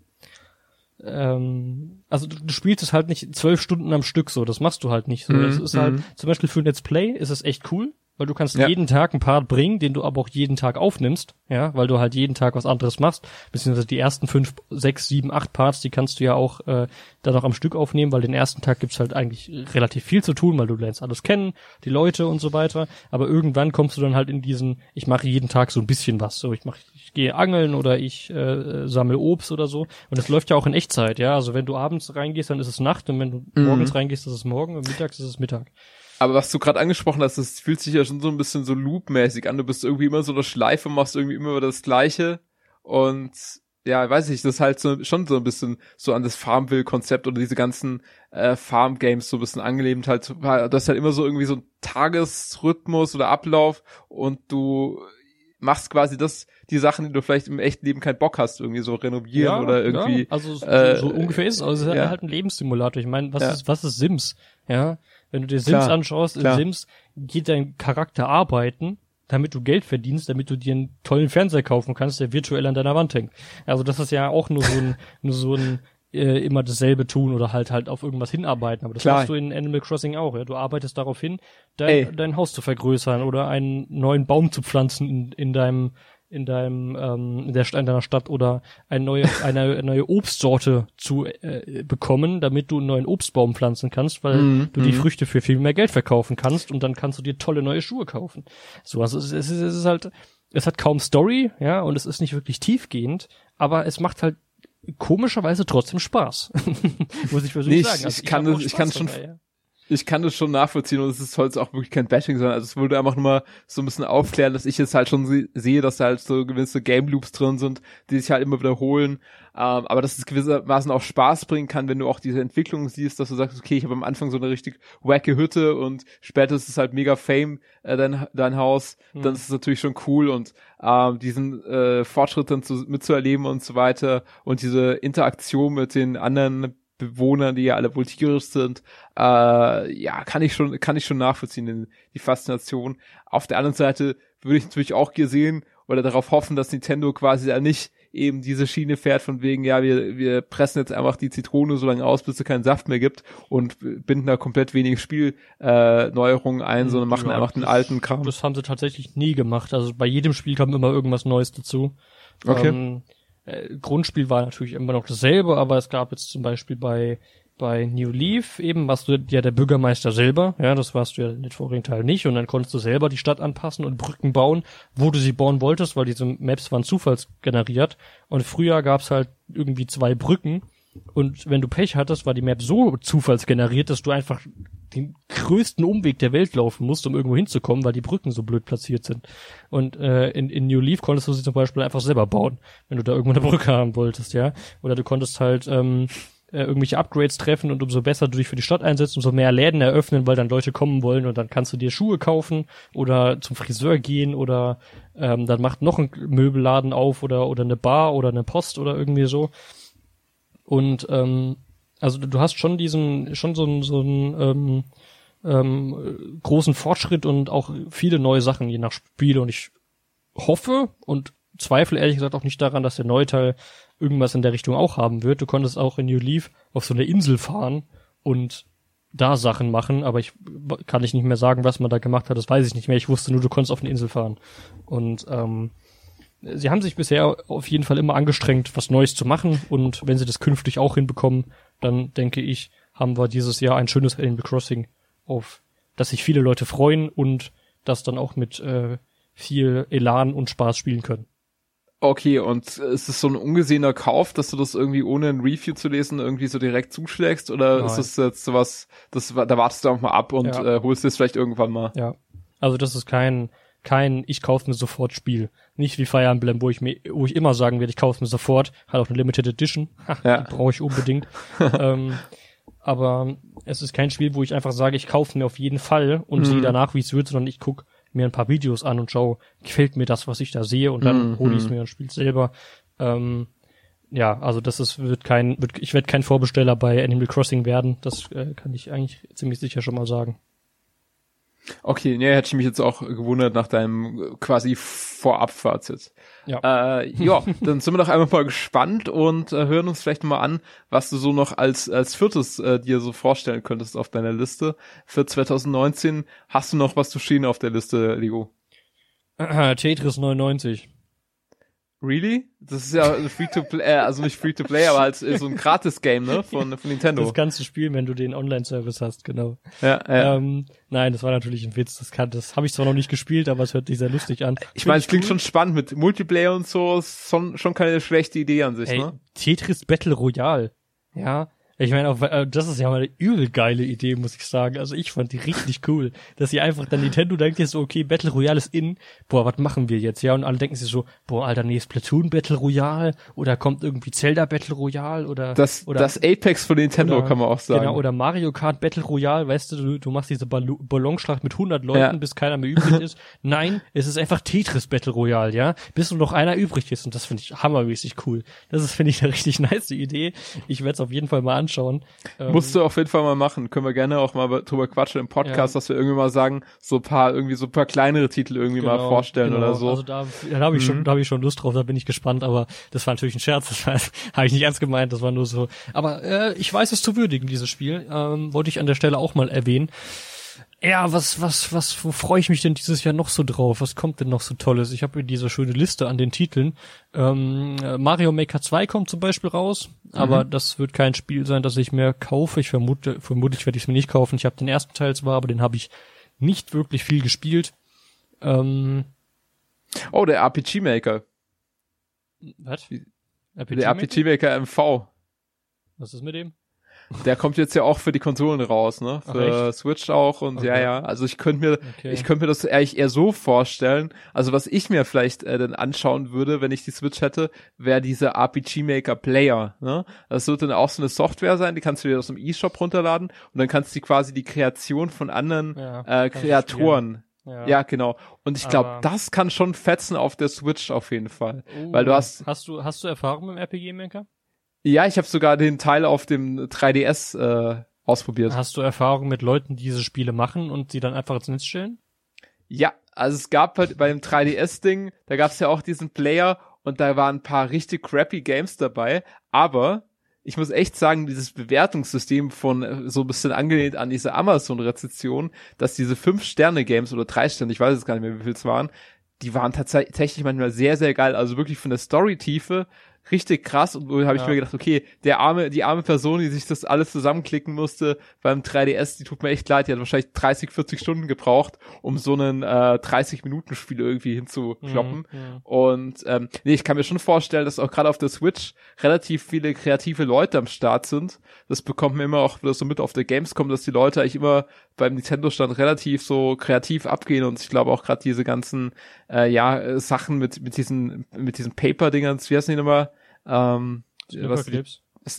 ähm, also du, du spielst es halt nicht zwölf Stunden am Stück so, das machst du halt nicht so. Das mm, ist halt, mm. zum Beispiel für ein Let's Play ist es echt cool, weil du kannst ja. jeden Tag einen Part bringen, den du aber auch jeden Tag aufnimmst, ja, weil du halt jeden Tag was anderes machst, beziehungsweise die ersten fünf, sechs, sieben, acht Parts, die kannst du ja auch äh, dann auch am Stück aufnehmen, weil den ersten Tag gibt's halt eigentlich relativ viel zu tun, weil du lernst alles kennen, die Leute und so weiter, aber irgendwann kommst du dann halt in diesen, ich mache jeden Tag so ein bisschen was, so ich mache, ich gehe angeln oder ich äh, sammle Obst oder so und das läuft ja auch in Echtzeit, ja, also wenn du abends reingehst, dann ist es Nacht und wenn du mhm. morgens reingehst, ist es morgen und mittags ist es Mittag. Aber was du gerade angesprochen hast, das fühlt sich ja schon so ein bisschen so loopmäßig an. Du bist irgendwie immer so eine Schleife, machst irgendwie immer das Gleiche. Und ja, weiß ich, das ist halt so, schon so ein bisschen so an das Farmville-Konzept oder diese ganzen äh, Farm-Games so ein bisschen angelehnt halt. Das ist halt immer so irgendwie so ein Tagesrhythmus oder Ablauf und du machst quasi das, die Sachen, die du vielleicht im echten Leben keinen Bock hast, irgendwie so renovieren ja, oder irgendwie. Ja, also so, äh, so ungefähr ist es. Also es ist ja. halt ein Lebenssimulator. Ich meine, was ja. ist, was ist Sims? Ja, wenn du dir Sims klar, anschaust, klar. in Sims geht dein Charakter arbeiten, damit du Geld verdienst, damit du dir einen tollen Fernseher kaufen kannst, der virtuell an deiner Wand hängt. Also das ist ja auch nur so ein, nur so ein äh, immer dasselbe tun oder halt halt auf irgendwas hinarbeiten. Aber das klar. machst du in Animal Crossing auch. Ja, du arbeitest darauf hin, dein, dein Haus zu vergrößern oder einen neuen Baum zu pflanzen in, in deinem in deinem ähm, in der in deiner Stadt oder eine neue eine neue Obstsorte zu äh, bekommen, damit du einen neuen Obstbaum pflanzen kannst, weil mm, du die mm. Früchte für viel mehr Geld verkaufen kannst und dann kannst du dir tolle neue Schuhe kaufen. So, also es ist, es ist halt, es hat kaum Story, ja, und es ist nicht wirklich tiefgehend, aber es macht halt komischerweise trotzdem Spaß. Muss ich persönlich nee, sagen. Also ich, ich kann das, ich kann schon dabei, ja. Ich kann das schon nachvollziehen und es ist heute auch wirklich kein Bashing, sondern also es würde einfach nur mal so ein bisschen aufklären, dass ich jetzt halt schon se- sehe, dass da halt so gewisse Game Loops drin sind, die sich halt immer wiederholen, ähm, aber dass es gewissermaßen auch Spaß bringen kann, wenn du auch diese Entwicklung siehst, dass du sagst, okay, ich habe am Anfang so eine richtig wacke Hütte und später ist es halt mega Fame, äh, dein, dein Haus, mhm. dann ist es natürlich schon cool und ähm, diesen äh, Fortschritt dann zu, mitzuerleben und so weiter und diese Interaktion mit den anderen Bewohner, die ja alle wohl tierisch sind, äh, ja, kann ich schon, kann ich schon nachvollziehen, die Faszination. Auf der anderen Seite würde ich natürlich auch gesehen oder darauf hoffen, dass Nintendo quasi ja nicht eben diese Schiene fährt von wegen, ja, wir, wir pressen jetzt einfach die Zitrone so lange aus, bis es keinen Saft mehr gibt und binden da komplett wenig Spielneuerungen äh, Neuerungen ein, sondern machen ja, einfach den alten Kram. Das haben sie tatsächlich nie gemacht. Also bei jedem Spiel kam immer irgendwas Neues dazu. Okay. Ähm, Äh, Grundspiel war natürlich immer noch dasselbe, aber es gab jetzt zum Beispiel bei bei New Leaf eben, warst du ja der Bürgermeister selber, ja, das warst du ja in den vorigen Teil nicht und dann konntest du selber die Stadt anpassen und Brücken bauen, wo du sie bauen wolltest, weil diese Maps waren zufallsgeneriert und früher gab's halt irgendwie zwei Brücken und wenn du Pech hattest, war die Map so zufallsgeneriert, dass du einfach den größten Umweg der Welt laufen musst, um irgendwo hinzukommen, weil die Brücken so blöd platziert sind. Und äh, in, in New Leaf konntest du sie zum Beispiel einfach selber bauen, wenn du da irgendwo eine Brücke haben wolltest, ja. Oder du konntest halt ähm, äh, irgendwelche Upgrades treffen und umso besser du dich für die Stadt einsetzt, umso mehr Läden eröffnen, weil dann Leute kommen wollen und dann kannst du dir Schuhe kaufen oder zum Friseur gehen oder ähm, dann macht noch ein Möbelladen auf oder oder eine Bar oder eine Post oder irgendwie so. Und ähm, also du hast schon diesen, schon so einen so einen ähm, ähm, großen Fortschritt und auch viele neue Sachen je nach Spiel und ich hoffe und zweifle ehrlich gesagt auch nicht daran, dass der neue Teil irgendwas in der Richtung auch haben wird. Du konntest auch in New Leaf auf so eine Insel fahren und da Sachen machen, aber ich kann ich nicht mehr sagen, was man da gemacht hat, das weiß ich nicht mehr. Ich wusste nur, du konntest auf eine Insel fahren. Und ähm, sie haben sich bisher auf jeden Fall immer angestrengt, was Neues zu machen, und wenn sie das künftig auch hinbekommen, dann denke ich, haben wir dieses Jahr ein schönes Animal Crossing, auf das sich viele Leute freuen und das dann auch mit äh, viel Elan und Spaß spielen können. Okay, und ist es so ein ungesehener Kauf, dass du das irgendwie ohne ein Review zu lesen irgendwie so direkt zuschlägst, oder Nein. ist es jetzt sowas, das, da wartest du auch mal ab und ja. äh, holst es vielleicht irgendwann mal? Ja, also das ist kein kein ich kaufe mir sofort Spiel. Nicht wie Fire Emblem, wo ich mir wo ich immer sagen werde, ich kaufe mir sofort, hat auch eine Limited Edition, ha, ja. die brauche ich unbedingt. ähm, aber es ist kein Spiel, wo ich einfach sage, ich kaufe mir auf jeden Fall und mhm. sehe danach, wie es wird, sondern ich gucke mir ein paar Videos an und schaue, gefällt mir das, was ich da sehe, und dann mm, hole ich es mir und spiele selber. Ähm, ja, also das ist wird kein, wird, ich werde kein Vorbesteller bei Animal Crossing werden. Das äh, kann ich eigentlich ziemlich sicher schon mal sagen. Okay, nee, hätte ich mich jetzt auch gewundert nach deinem quasi Vorabfazit. Ja, äh, ja dann sind wir doch einfach mal gespannt und äh, hören uns vielleicht mal an, was du so noch als als viertes äh, dir so vorstellen könntest auf deiner Liste. Für zwanzig neunzehn hast du noch was zu stehen auf der Liste, Leo? Äh, Tetris neunundneunzig. Really? Das ist ja Free-to-Play, äh, also nicht Free-to-Play, aber als so ein Gratis-Game, ne, von, von Nintendo. Das kannst du spielen, wenn du den Online-Service hast, genau. Ja, ja. Ähm, nein, das war natürlich ein Witz, das kann, das habe ich zwar noch nicht gespielt, aber es hört sich sehr lustig an. Ich meine, es klingt cool. schon spannend mit Multiplayer und so, ist schon, schon keine schlechte Idee an sich, hey, ne? Tetris Battle Royale, ja. Ich meine, auch, das ist ja mal eine übel geile Idee, muss ich sagen. Also ich fand die richtig cool, dass sie einfach dann Nintendo denkt jetzt so, okay, Battle Royale ist in, boah, was machen wir jetzt? Ja, und alle denken sich so, boah, Alter, nee, Splatoon Battle Royale oder kommt irgendwie Zelda Battle Royale oder das oder, das Apex von Nintendo, oder, kann man auch sagen. Genau, oder Mario Kart Battle Royale, weißt du, du, du machst diese Ball- Ballonschlacht mit hundert Leuten, ja. bis keiner mehr übrig ist. Nein, es ist einfach Tetris Battle Royale, ja, bis nur noch einer übrig ist, und das finde ich hammermäßig cool. Das ist, finde ich, eine richtig nice Idee. Ich werde es auf jeden Fall mal anschauen. Musst du auf jeden Fall mal machen. Können wir gerne auch mal drüber quatschen im Podcast, ja. dass wir irgendwie mal sagen, so ein paar, irgendwie so ein paar kleinere Titel irgendwie genau, mal vorstellen genau. oder so. Also da, da habe ich mhm. schon, da habe ich schon Lust drauf, da bin ich gespannt, aber das war natürlich ein Scherz, das war, habe ich nicht ernst gemeint, das war nur so. Aber äh, ich weiß es zu würdigen, dieses Spiel, ähm, wollte ich an der Stelle auch mal erwähnen. Ja, was, was, was, wo freue ich mich denn dieses Jahr noch so drauf? Was kommt denn noch so Tolles? Ich habe hier diese schöne Liste an den Titeln. Ähm, Mario Maker zwei kommt zum Beispiel raus, mhm. aber das wird kein Spiel sein, das ich mir kaufe. Ich vermute, vermutlich werde ich es mir nicht kaufen. Ich habe den ersten Teil zwar, aber den habe ich nicht wirklich viel gespielt. Ähm, oh, der R P G Maker. Was? R P G der R P G Maker M V. Was ist mit dem? Der kommt jetzt ja auch für die Konsolen raus, ne? Für Ach, Switch auch und okay. ja, ja. Also ich könnte mir, okay. ich könnte mir das eigentlich eher so vorstellen. Also was ich mir vielleicht äh, dann anschauen würde, wenn ich die Switch hätte, wäre dieser R P G Maker Player, ne? Das wird dann auch so eine Software sein, die kannst du dir aus dem eShop runterladen und dann kannst du quasi die Kreation von anderen ja, äh, Kreatoren. Ja. ja, genau. Und ich glaube, das kann schon fetzen auf der Switch auf jeden Fall, uh, weil du hast. Hast du hast du Erfahrung mit dem R P G Maker? Ja, ich habe sogar den Teil auf dem drei D S äh, ausprobiert. Hast du Erfahrung mit Leuten, die diese Spiele machen und die dann einfach ins Netz stellen? Ja, also es gab halt bei dem drei D S-Ding, da gab's ja auch diesen Player und da waren ein paar richtig crappy Games dabei, aber ich muss echt sagen, dieses Bewertungssystem von so ein bisschen angelehnt an diese Amazon-Rezession, dass diese fünf-Sterne-Games oder drei Sterne, ich weiß jetzt gar nicht mehr, wie viel es waren, die waren tatsächlich manchmal sehr, sehr geil, also wirklich von der Story-Tiefe richtig krass, und wo habe ich ja. mir gedacht, okay, der arme, die arme Person, die sich das alles zusammenklicken musste beim drei D S, die tut mir echt leid, die hat wahrscheinlich dreißig, vierzig Stunden gebraucht, um so einen äh, dreißig-Minuten-Spiel irgendwie hinzukloppen. Mhm, ja. Und ähm, nee, ich kann mir schon vorstellen, dass auch gerade auf der Switch relativ viele kreative Leute am Start sind. Das bekommt man immer auch so mit auf der Gamescom, dass die Leute eigentlich immer beim Nintendo-Stand relativ so kreativ abgehen, und ich glaube auch gerade diese ganzen äh, ja Sachen mit mit diesen mit diesen Paper-Dingern, wie heißen die nochmal? Ähm, Snipperclips.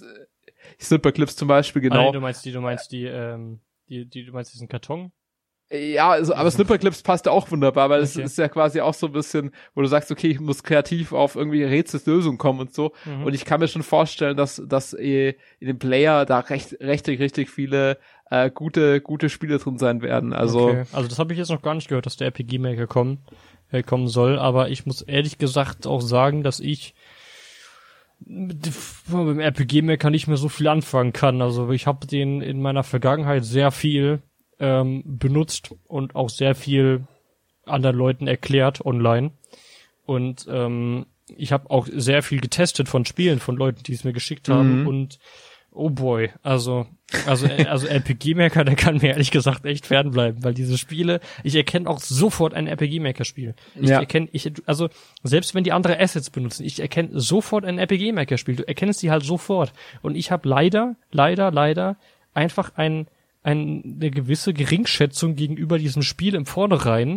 Snipperclips zum Beispiel, genau. Ah, nee, du meinst die, du meinst die, ähm, die, die, du meinst diesen Karton? Ja, also, aber Snipperclips passt auch wunderbar, weil es okay. ist ja quasi auch so ein bisschen, wo du sagst, okay, ich muss kreativ auf irgendwie Rätselslösungen kommen und so. Mhm. Und ich kann mir schon vorstellen, dass, dass in dem Player da recht, richtig, richtig viele äh, gute, gute Spiele drin sein werden. Also, okay. Also das habe ich jetzt noch gar nicht gehört, dass der R P G Maker kommen, äh, kommen soll, aber ich muss ehrlich gesagt auch sagen, dass ich Beim R P G Maker nicht mehr so viel anfangen kann. Also ich habe den in meiner Vergangenheit sehr viel ähm, benutzt und auch sehr viel anderen Leuten erklärt online. Und ähm, ich habe auch sehr viel getestet von Spielen von Leuten, die es mir geschickt haben. Mhm. Und oh boy, also also also R P G Maker, der kann mir ehrlich gesagt echt fernbleiben, weil diese Spiele, ich erkenne auch sofort ein R P G Maker Spiel. Ich ja. erkenne ich also selbst wenn die andere Assets benutzen, ich erkenne sofort ein R P G Maker Spiel. Du erkennst die halt sofort. Und ich habe leider leider leider einfach ein, ein eine gewisse Geringschätzung gegenüber diesem Spiel im Vornherein.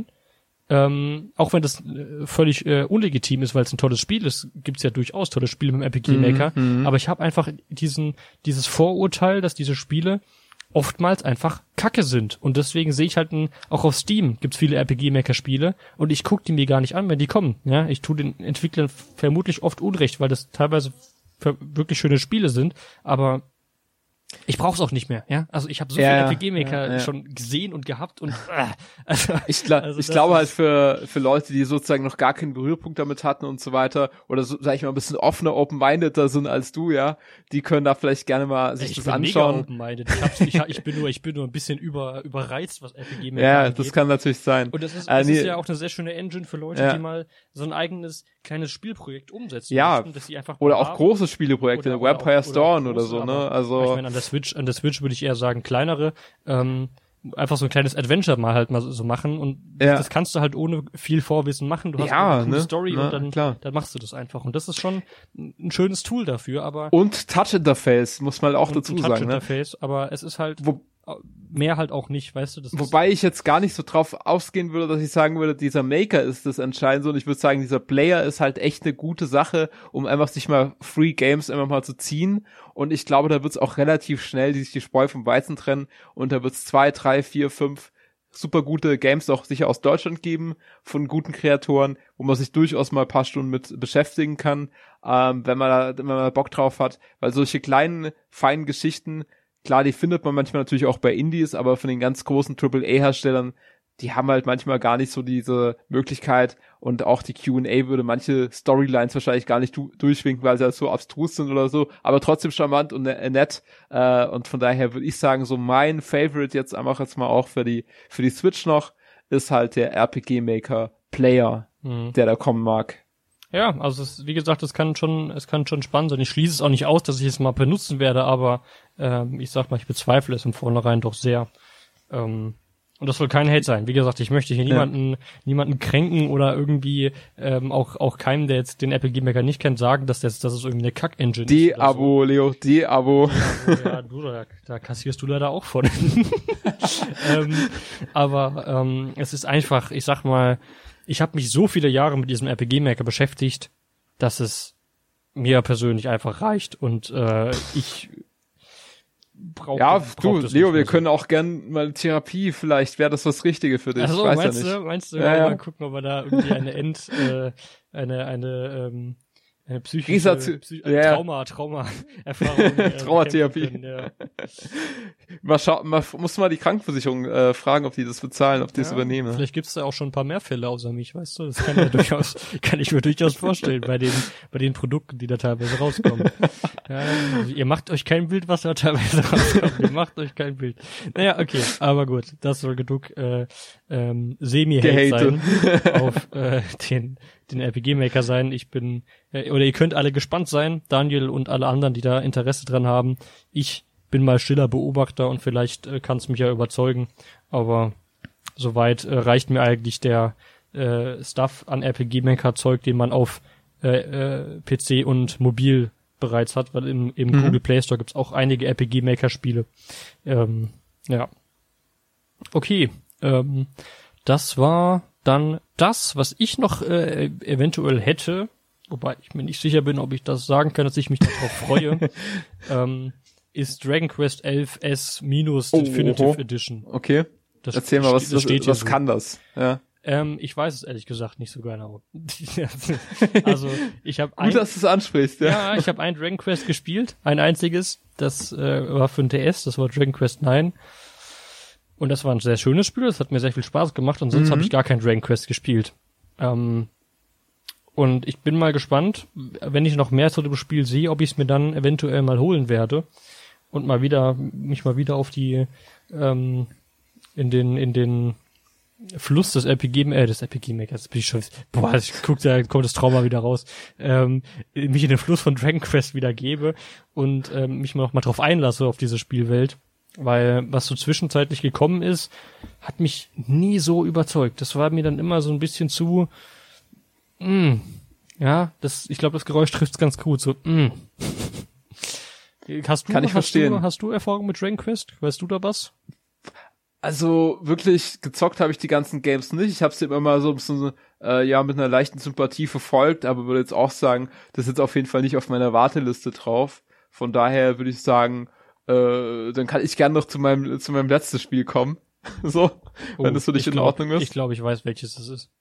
Ähm, auch wenn das äh, völlig äh, unlegitim ist, weil es ein tolles Spiel ist, gibt's ja durchaus tolle Spiele mit dem R P G Maker, mhm, aber ich habe einfach diesen dieses Vorurteil, dass diese Spiele oftmals einfach Kacke sind und deswegen sehe ich halt ein, auch auf Steam gibt's viele R P G Maker Spiele und ich gucke die mir gar nicht an, wenn die kommen. Ja, ich tue den Entwicklern vermutlich oft Unrecht, weil das teilweise wirklich schöne Spiele sind, aber ich brauch's auch nicht mehr, ja. Also ich habe so ja, viele R P G Maker ja, ja. schon gesehen und gehabt und äh, also ich, gla- also ich glaube halt für für Leute, die sozusagen noch gar keinen Berührpunkt damit hatten und so weiter oder so, sag ich mal, ein bisschen offener, open-mindeder sind als du, ja, die können da vielleicht gerne mal sich ich das bin anschauen. Mega open-minded. Ich, hab's, ich, ich bin nur ich bin nur ein bisschen über überreizt, was R P G Maker ja, angeht. das kann natürlich sein. Und das ist, äh, das nee. ist ja auch eine sehr schöne Engine für Leute, ja. die mal so ein eigenes kleines Spielprojekt umsetzen ja, müssen, dass sie einfach oder auch große Spieleprojekte, oder, Vampire Storm oder, oder so, ne? Also ich meine, an der Switch, an der Switch würde ich eher sagen kleinere, ähm, einfach so ein kleines Adventure mal halt mal so machen und ja. das kannst du halt ohne viel Vorwissen machen. Du hast ja, eine coole ne? Story Na, und dann, klar. dann machst du das einfach und das ist schon ein schönes Tool dafür, aber und Touch-Interface, muss man auch dazu sagen, ne? Touch-Interface, aber es ist halt Wo mehr halt auch nicht, weißt du, das Wobei ich jetzt gar nicht so drauf ausgehen würde, dass ich sagen würde, dieser Maker ist das Entscheidende und ich würde sagen, dieser Player ist halt echt eine gute Sache, um einfach sich mal Free Games einfach mal zu ziehen und ich glaube, da wird es auch relativ schnell sich die Spreu vom Weizen trennen und da wird es zwei, drei, vier, fünf super gute Games auch sicher aus Deutschland geben von guten Kreatoren, wo man sich durchaus mal ein paar Stunden mit beschäftigen kann, ähm, wenn man da, wenn man da Bock drauf hat, weil solche kleinen, feinen Geschichten, klar, die findet man manchmal natürlich auch bei Indies, aber von den ganz großen Triple A Herstellern, die haben halt manchmal gar nicht so diese Möglichkeit und auch die Q and A würde manche Storylines wahrscheinlich gar nicht du- durchwinken, weil sie halt so abstrus sind oder so, aber trotzdem charmant und ne- nett äh, und von daher würde ich sagen, so mein Favorite jetzt einfach jetzt mal auch für die für die Switch noch, ist halt der R P G Maker Player, mhm. der da kommen mag. Ja, also es, wie gesagt, es kann schon, es kann schon spannend sein. Ich schließe es auch nicht aus, dass ich es mal benutzen werde, aber ähm, ich sag mal, ich bezweifle es im Vornherein doch sehr. Ähm, und das soll kein Hate sein. Wie gesagt, ich möchte hier ja. niemanden, niemanden kränken oder irgendwie ähm, auch auch keinem, der jetzt den R P G Maker nicht kennt, sagen, dass das, dass es irgendwie eine Kack-Engine ist. Die Abo, so. Leo, die Abo. Ja, du, da, da kassierst du leider auch von. ähm, aber ähm, es ist einfach, ich sag mal, ich habe mich so viele Jahre mit diesem R P G Maker beschäftigt, dass es mir persönlich einfach reicht und äh, ich brauche ja, brauch du, das Leo, wir so. können auch gern mal Therapie, vielleicht wäre das was Richtige für dich. Ach so, ich weiß meinst ja du, nicht. meinst du, ja, ja, ja. mal gucken, ob wir da irgendwie eine End, äh, eine, eine, ähm, eine psychische Risation- Psy- ja. Trauma, Trauma-Erfahrung. Äh, Traumatherapie. bekämpfen können, ja. Mal schau, mal, muss mal die Krankenversicherung äh, fragen, ob die das bezahlen, ob die es Ja, übernehmen. Vielleicht gibt's da auch schon ein paar mehr Fälle außer mich, weißt du? Das kann ja durchaus, kann ich mir durchaus vorstellen bei den, bei den Produkten, die da teilweise rauskommen. Ja, also ihr macht euch kein Bild, was da teilweise rauskommt. Ihr macht euch kein Bild. Naja, okay, aber gut, das soll genug äh, ähm, Semi-Hate sein auf äh, den, den R P G Maker sein. Ich bin, äh, oder ihr könnt alle gespannt sein, Daniel und alle anderen, die da Interesse dran haben. Ich bin mal stiller Beobachter und vielleicht äh, kann es mich ja überzeugen, aber soweit äh, reicht mir eigentlich der äh, Stuff an R P G Maker Zeug, den man auf äh, äh, P C und mobil bereits hat, weil im, im mhm. Google Play Store gibt's auch einige R P G Maker Spiele. Ähm, ja. Okay, ähm, das war dann das, was ich noch äh, eventuell hätte, wobei ich mir nicht sicher bin, ob ich das sagen kann, dass ich mich darauf freue. ähm, ist Dragon Quest elf S minus oh, Definitive oh. Edition. Okay. Das Erzähl mal, was, das steht was, was so. kann das? Ja. Ähm, ich weiß es ehrlich gesagt nicht so genau. Also ich habe ein, Gut, dass du es ansprichst. Ja, ja ich habe ein Dragon Quest gespielt, ein einziges. Das äh, war für den D S, das war Dragon Quest neun. Und das war ein sehr schönes Spiel, das hat mir sehr viel Spaß gemacht und sonst mhm. habe ich gar kein Dragon Quest gespielt. Ähm, Und ich bin mal gespannt, wenn ich noch mehr zu dem Spiel sehe, ob ich es mir dann eventuell mal holen werde und mal wieder, mich mal wieder auf die, ähm, in den, in den Fluss des R P G, äh, des R P G-Makers, jetzt bin ich schon, boah, ich guck, da kommt das Trauma wieder raus, ähm, mich in den Fluss von Dragon Quest wieder gebe und ähm, mich mal noch mal drauf einlasse auf diese Spielwelt, weil was so zwischenzeitlich gekommen ist, hat mich nie so überzeugt. Das war mir dann immer so ein bisschen zu, mm, ja, das, ich glaube, das Geräusch trifft's ganz gut, so, mm. Hast du, Kann ich hast verstehen. Du, hast du Erfahrung mit Dragon Quest? Weißt du da was? Also wirklich gezockt habe ich die ganzen Games nicht. Ich habe sie immer mal so ein bisschen äh, ja mit einer leichten Sympathie verfolgt, aber würde jetzt auch sagen, das ist jetzt auf jeden Fall nicht auf meiner Warteliste drauf. Von daher würde ich sagen, äh, dann kann ich gerne noch zu meinem zu meinem letzten Spiel kommen. so, Oh, wenn das für dich ich in glaub, Ordnung ist. Ich glaube, ich weiß, welches es ist.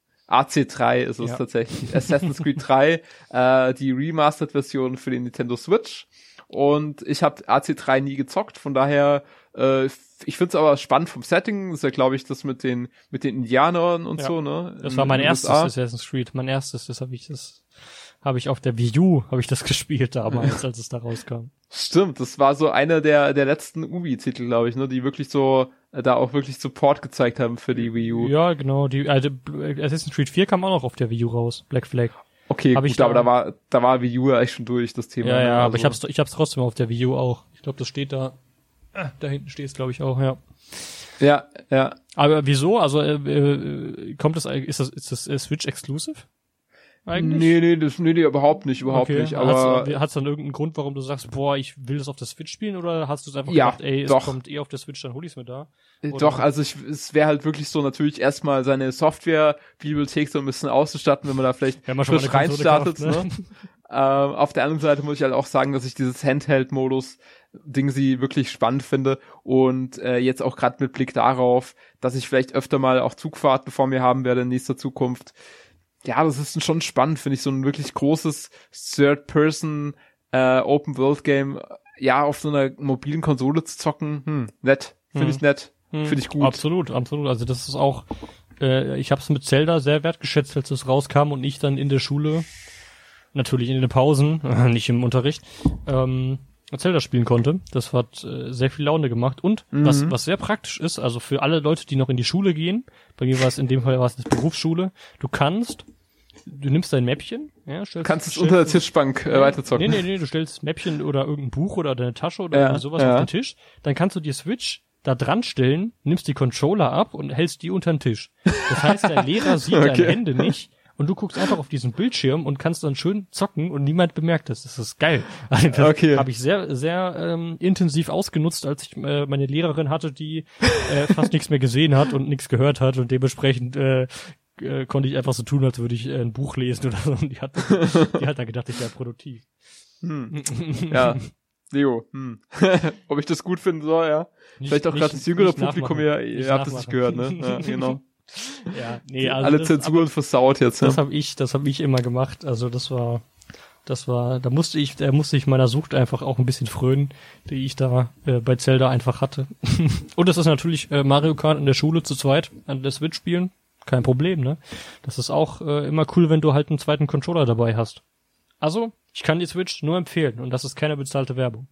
A C drei ist es Ja. tatsächlich. Assassin's Creed drei, äh, die Remastered-Version für die Nintendo Switch. Und ich habe A C drei nie gezockt, von daher, äh, ich find's aber spannend vom Setting. Das ist ja, glaube ich, das mit den mit den Indianern und Ja. so, ne? Das In- war mein in den erstes U S A. Assassin's Creed, mein erstes, das habe ich das habe ich auf der Wii U, habe ich das gespielt damals, als es da rauskam. Stimmt, das war so einer der der letzten Ubi-Titel, glaube ich, ne, die wirklich so äh, da auch wirklich Support gezeigt haben für die Wii U. Ja, genau, die also Assassin's Creed vier kam auch noch auf der Wii U raus, Black Flag. Okay, Hab gut, ich da- aber da war da war Wii U ja echt schon durch, das Thema. Ja, ne? ja, Also- aber ich hab's ich hab's trotzdem auf der Wii U auch. Ich glaube, das steht da ah, da hinten steht es, glaube ich, auch, ja. Ja, ja. Aber wieso? Also äh, äh, kommt das ist das ist das äh, Switch exclusive? Eigentlich? Nee, nee, das nee, nee, überhaupt nicht, überhaupt Okay. nicht, aber hat's, hat's dann irgendeinen Grund, warum du sagst, boah, ich will das auf der Switch spielen, oder hast du es einfach Ja, gedacht, ey, es doch. kommt eh auf der Switch, dann hol ich's mir da? Äh, Oder- Doch, also ich, es wäre halt wirklich so natürlich erstmal seine Software-Bibliothek so ein bisschen auszustatten, wenn man da vielleicht Wenn man schon frisch mal eine Konsole reinstartet. kauft, Ne? ähm, auf der anderen Seite muss ich halt auch sagen, dass ich dieses Handheld-Modus-Ding sie wirklich spannend finde und äh, jetzt auch gerade mit Blick darauf, dass ich vielleicht öfter mal auch Zugfahrten vor mir haben werde in nächster Zukunft. Ja, das ist schon spannend, finde ich, so ein wirklich großes Third-Person äh, Open-World-Game ja auf so einer mobilen Konsole zu zocken. Hm, nett. Finde Hm. ich nett. Hm, Finde ich gut. Absolut, absolut. Also das ist auch, äh, ich habe es mit Zelda sehr wertgeschätzt, als es rauskam und ich dann in der Schule, natürlich in den Pausen, nicht im Unterricht, ähm, Zelda spielen konnte. Das hat äh, sehr viel Laune gemacht. Und Mhm. was was sehr praktisch ist, also für alle Leute, die noch in die Schule gehen, bei mir war es in dem Fall war es eine Berufsschule, du kannst, du nimmst dein Mäppchen, ja, stellst, Kannst es stellst unter der Tischbank äh, weiterzocken. Nee, nee, nee, du stellst Mäppchen oder irgendein Buch oder deine Tasche oder Ja, irgendwie sowas ja. auf den Tisch, dann kannst du die Switch da dran stellen, nimmst die Controller ab und hältst die unter den Tisch. Das heißt, dein Lehrer sieht Okay. deine Hände nicht und du guckst einfach auf diesen Bildschirm und kannst dann schön zocken und niemand bemerkt das. Das ist geil. Also das Okay. habe ich sehr, sehr ähm, intensiv ausgenutzt, als ich äh, meine Lehrerin hatte, die äh, fast nichts mehr gesehen hat und nichts gehört hat und dementsprechend äh, äh, konnte ich einfach so tun, als würde ich äh, ein Buch lesen oder so. Und die hat, die hat dann gedacht, ich wäre produktiv. Hm. Ja, Leo, hm. Ob ich das gut finden soll, ja. Nicht- Vielleicht auch nicht- gerade das jüngere nicht Publikum, nachmachen. ihr, Nicht ihr habt es nicht nachmachen. gehört, ne? Ja, genau. Ja, nee, also Alle das, Zensuren versaut jetzt, das ja. habe ich, das habe ich immer gemacht. Also das war, das war, da musste ich, da musste ich meiner Sucht einfach auch ein bisschen frönen, die ich da äh, bei Zelda einfach hatte. Und das ist natürlich äh, Mario Kart in der Schule zu zweit an der Switch spielen, kein Problem, ne? Das ist auch äh, immer cool, wenn du halt einen zweiten Controller dabei hast. Also ich kann die Switch nur empfehlen und das ist keine bezahlte Werbung.